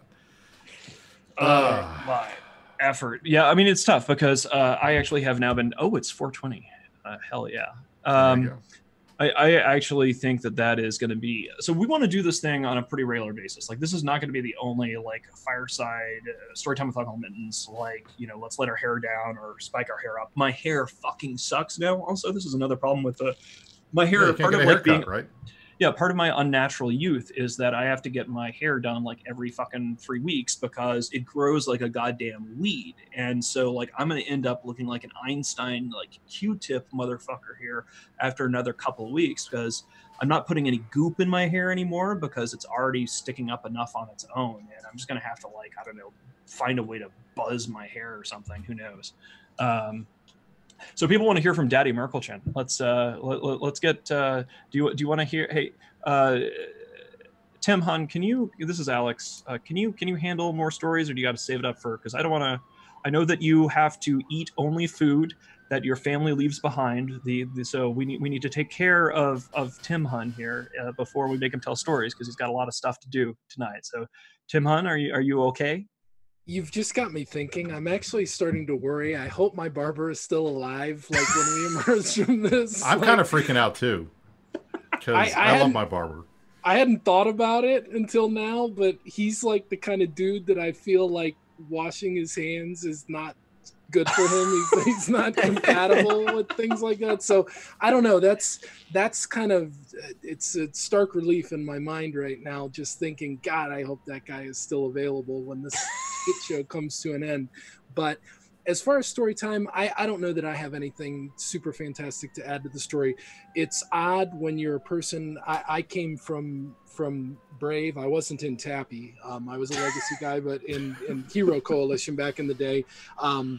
[SPEAKER 3] Uh, my effort. Yeah, I mean, it's tough because uh, I actually have now been. Oh, it's four twenty. Uh, hell yeah.
[SPEAKER 2] There you
[SPEAKER 3] Um,
[SPEAKER 2] go.
[SPEAKER 3] I, I actually think that that is going to be. So we want to do this thing on a pretty regular basis. Like this is not going to be the only like fireside uh, story time with Uncle Mittens. Like, you know, let's let our hair down or spike our hair up. My hair fucking sucks now. Also, this is another problem with the my hair.
[SPEAKER 2] Yeah, you can't
[SPEAKER 3] part
[SPEAKER 2] get
[SPEAKER 3] of
[SPEAKER 2] a
[SPEAKER 3] like
[SPEAKER 2] haircut,
[SPEAKER 3] being
[SPEAKER 2] right?
[SPEAKER 3] yeah, part of my unnatural youth is that I have to get my hair done like every fucking three weeks because it grows like a goddamn weed. And so like I'm gonna end up looking like an Einstein like Q-tip motherfucker here after another couple of weeks, because I'm not putting any goop in my hair anymore because it's already sticking up enough on its own. And I'm just gonna have to like, I don't know, find a way to buzz my hair or something. Who knows? Um, So people want to hear from Daddy Merkelchen. Let's uh, let, let, let's get. Uh, do you do you want to hear? Hey, uh, Tim Hun, can you? This is Alex. Uh, can you can you handle more stories, or do you got to save it up for? Because I don't want to. I know that you have to eat only food that your family leaves behind. The, the so we need we need to take care of of Tim Hun here uh, before we make him tell stories, because he's got a lot of stuff to do tonight. So Tim Hun, are you are you okay?
[SPEAKER 5] You've just got me thinking. I'm actually starting to worry. I hope my barber is still alive, like when we emerge from this.
[SPEAKER 2] I'm
[SPEAKER 5] Like,
[SPEAKER 2] kind of freaking out too, because
[SPEAKER 5] I-
[SPEAKER 2] I,
[SPEAKER 5] I
[SPEAKER 2] love
[SPEAKER 5] hadn't-
[SPEAKER 2] my barber.
[SPEAKER 5] I hadn't thought about it until now, but he's like the kind of dude that I feel like washing his hands is not good for him. He's, he's not compatible with things like that. So I don't know. That's that's kind of it's a stark relief in my mind right now. Just thinking, God, I hope that guy is still available when this hit show comes to an end. But as far as story time, I, I don't know that I have anything super fantastic to add to the story. It's odd when you're a person. I, I came from from Brave. I wasn't in Tappy. Um, I was a Legacy guy, but in, in Hero Coalition back in the day. Um,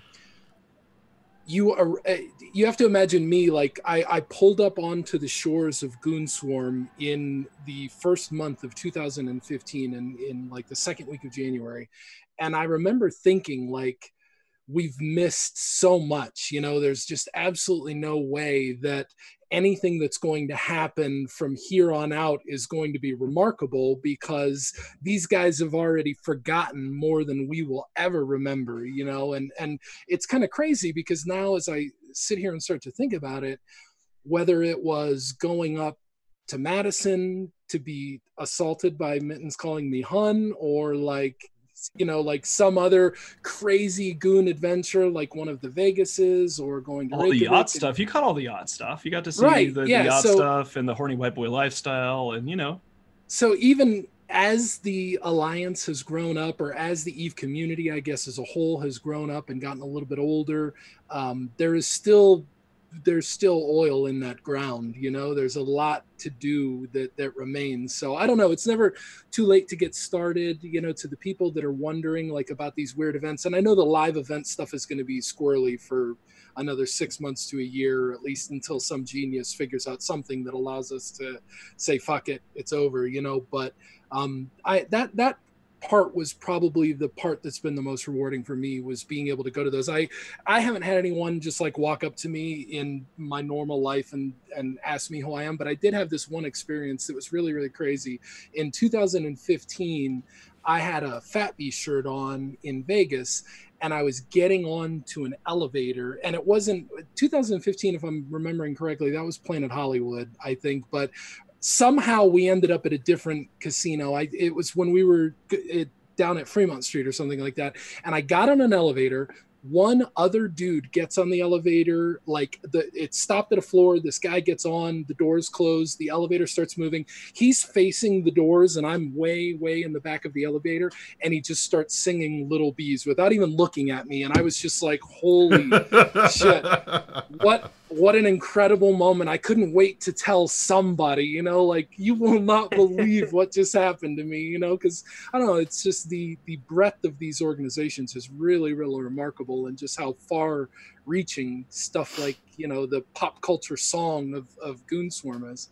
[SPEAKER 5] you are you have to imagine me like I, I pulled up onto the shores of Goonswarm in the first month of two thousand fifteen and in, in like the second week of January. And I remember thinking like, we've missed so much, you know, there's just absolutely no way that anything that's going to happen from here on out is going to be remarkable, because these guys have already forgotten more than we will ever remember, you know. And and it's kind of crazy because now as I sit here and start to think about it, whether it was going up to Madison to be assaulted by Mittens calling me hun, or like, you know, like some other crazy goon adventure, like one of the Vegases, or going to
[SPEAKER 3] all the yacht stuff. You caught all the yacht stuff. You got to see
[SPEAKER 5] right,
[SPEAKER 3] the,
[SPEAKER 5] yeah,
[SPEAKER 3] the yacht
[SPEAKER 5] so,
[SPEAKER 3] stuff and the horny white boy lifestyle, and you know.
[SPEAKER 5] So even as the Alliance has grown up, or as the EVE community, I guess as a whole, has grown up and gotten a little bit older, um, there is still there's still oil in that ground, you know. There's a lot to do that that remains. So I don't know, it's never too late to get started, you know. To the people that are wondering like about these weird events, and I know the live event stuff is going to be squirrely for another six months to a year, at least until some genius figures out something that allows us to say fuck it, it's over, you know. But um I that that part was probably the part that's been the most rewarding for me, was being able to go to those. I I haven't had anyone just like walk up to me in my normal life and and ask me who I am, but I did have this one experience that was really really crazy. In two thousand fifteen, I had a Fat Bee shirt on in Vegas, and I was getting on to an elevator, and it wasn't two thousand fifteen, if I'm remembering correctly. That was Planet Hollywood, I think, but somehow we ended up at a different casino. I it was when we were it, down at Fremont Street or something like that. And I got on an elevator. One other dude gets on the elevator, like the it stopped at a floor. This guy gets on, the doors close, the elevator starts moving. He's facing the doors, and I'm way, way in the back of the elevator. And he just starts singing Little Bees without even looking at me. And I was just like, holy shit. What what an incredible moment. I couldn't wait to tell somebody, you know, like, you will not believe what just happened to me, you know, because I don't know, it's just the the breadth of these organizations is really, really remarkable. And just how far reaching stuff like, you know, the pop culture song of, of Goonswarm is.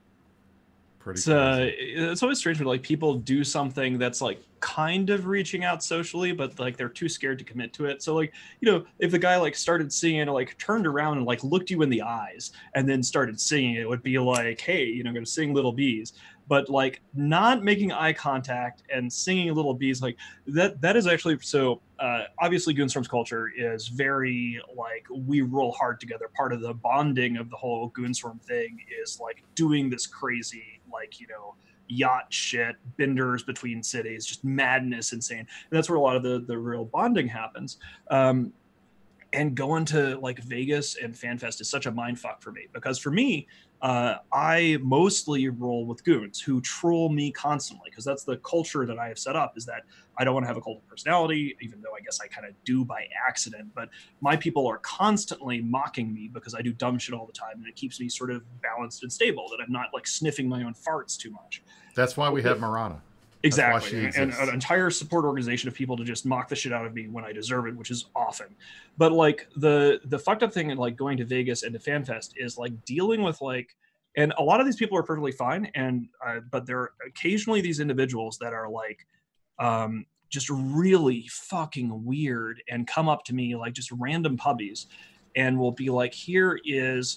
[SPEAKER 2] Pretty
[SPEAKER 3] it's, uh, it's always strange when like people do something that's like kind of reaching out socially, but like they're too scared to commit to it. So like, you know, if the guy like started singing, like turned around and like looked you in the eyes and then started singing, it would be like, hey, you know, I'm going to sing Little Bees. But like not making eye contact and singing Little Bees, like that, that is actually, so uh, obviously Goonswarm's culture is very like, we roll hard together. Part of the bonding of the whole Goonswarm thing is like doing this crazy, like, you know, yacht shit, benders between cities, just madness, insane. And that's where a lot of the, the real bonding happens. Um, and going to like Vegas and FanFest is such a mind fuck for me, because for me, uh, I mostly roll with goons who troll me constantly, because that's the culture that I have set up, is that I don't want to have a cult of personality, even though I guess I kind of do by accident. But my people are constantly mocking me because I do dumb shit all the time, and it keeps me sort of balanced and stable, that I'm not like sniffing my own farts too much.
[SPEAKER 2] That's why we have Marana.
[SPEAKER 3] Exactly. And an entire support organization of people to just mock the shit out of me when I deserve it, which is often. But like the the fucked up thing in like going to Vegas and to FanFest is like dealing with like, and a lot of these people are perfectly fine, and uh, but there are occasionally these individuals that are like um just really fucking weird and come up to me like just random puppies and will be like, here is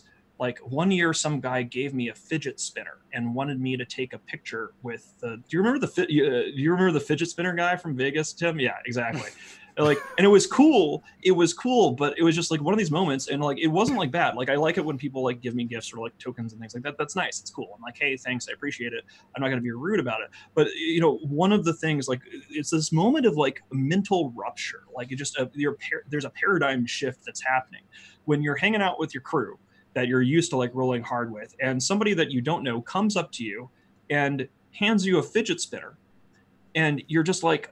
[SPEAKER 3] Like one year, some guy gave me a fidget spinner and wanted me to take a picture with the. Do you remember the fi- uh, Do you remember the fidget spinner guy from Vegas, Tim? Yeah, exactly. Like, and it was cool. It was cool, but it was just like one of these moments, and like it wasn't like bad. Like I like it when people like give me gifts or like tokens and things like that. That's nice. It's cool. I'm like, hey, thanks, I appreciate it. I'm not gonna be rude about it. But you know, one of the things like it's this moment of like mental rupture. Like it just uh, your there's a paradigm shift that's happening when you're hanging out with your crew that you're used to like rolling hard with, and somebody that you don't know comes up to you and hands you a fidget spinner, and you're just like,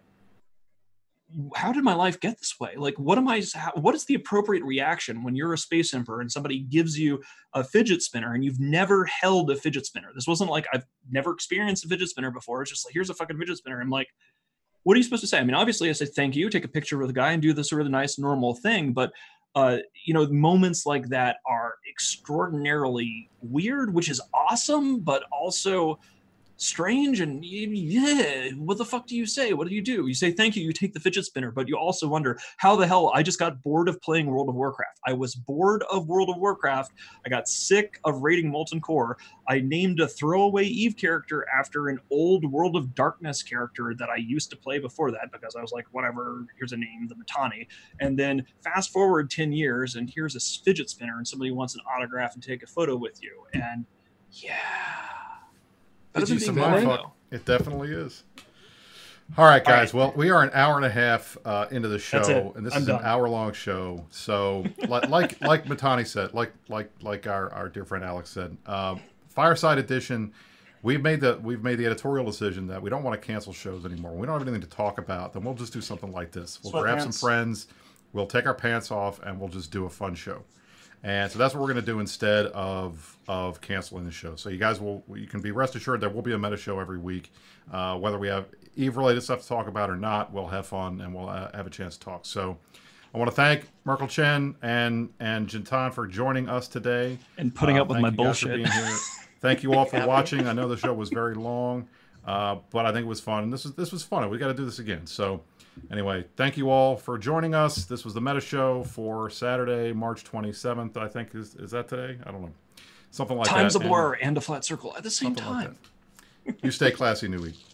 [SPEAKER 3] how did my life get this way? Like, what am I, how, what is the appropriate reaction when you're a space emperor and somebody gives you a fidget spinner and you've never held a fidget spinner? This wasn't like, I've never experienced a fidget spinner before. It's just like, here's a fucking fidget spinner. I'm like, what are you supposed to say? I mean, obviously I say, thank you, take a picture with the guy and do this sort of nice, normal thing. But, uh, you know, moments like that are extraordinarily weird, which is awesome, but also strange. And yeah, what the fuck do you say? What do you do? You say thank you, you take the fidget spinner, but you also wonder how the hell I just got bored of playing World of Warcraft. I was bored of World of Warcraft. I got sick of raiding Molten Core. I named a throwaway Eve character after an old World of Darkness character that I used to play before that because I was like, whatever, here's a name, the Mittani. And then fast forward ten years and here's a fidget spinner and somebody wants an autograph and take a photo with you. And yeah.
[SPEAKER 2] Did you some fuck? It definitely is. All right, guys. All right. Well, we are an hour and a half uh, into the show, and this I'm is done. an hour-long show. So, like, like, like Mittani said, like, like, like our, our dear friend Alex said, um, Fireside Edition. We've made the we've made the editorial decision that we don't want to cancel shows anymore. We don't have anything to talk about. Then we'll just do something like this. We'll Sweat grab pants. some friends. We'll take our pants off, and we'll just do a fun show. And so that's what we're going to do instead of of canceling the show. So you guys will, you can be rest assured there will be a meta show every week. Uh, whether we have Eve-related stuff to talk about or not, we'll have fun and we'll uh, have a chance to talk. So I want to thank Merkel Chen and and Jintan for joining us today.
[SPEAKER 3] And putting uh, up with my bullshit.
[SPEAKER 2] Thank you all for watching. I know the show was very long, uh, but I think it was fun. And this was, this was fun. We got to do this again. So anyway, thank you all for joining us. This was the Meta Show for Saturday, March twenty-seventh, I think. Is is that today? I don't know. Something like
[SPEAKER 3] Time's
[SPEAKER 2] that.
[SPEAKER 3] Time's a blur and, and a flat circle at the same time.
[SPEAKER 2] Like you stay classy, New Week.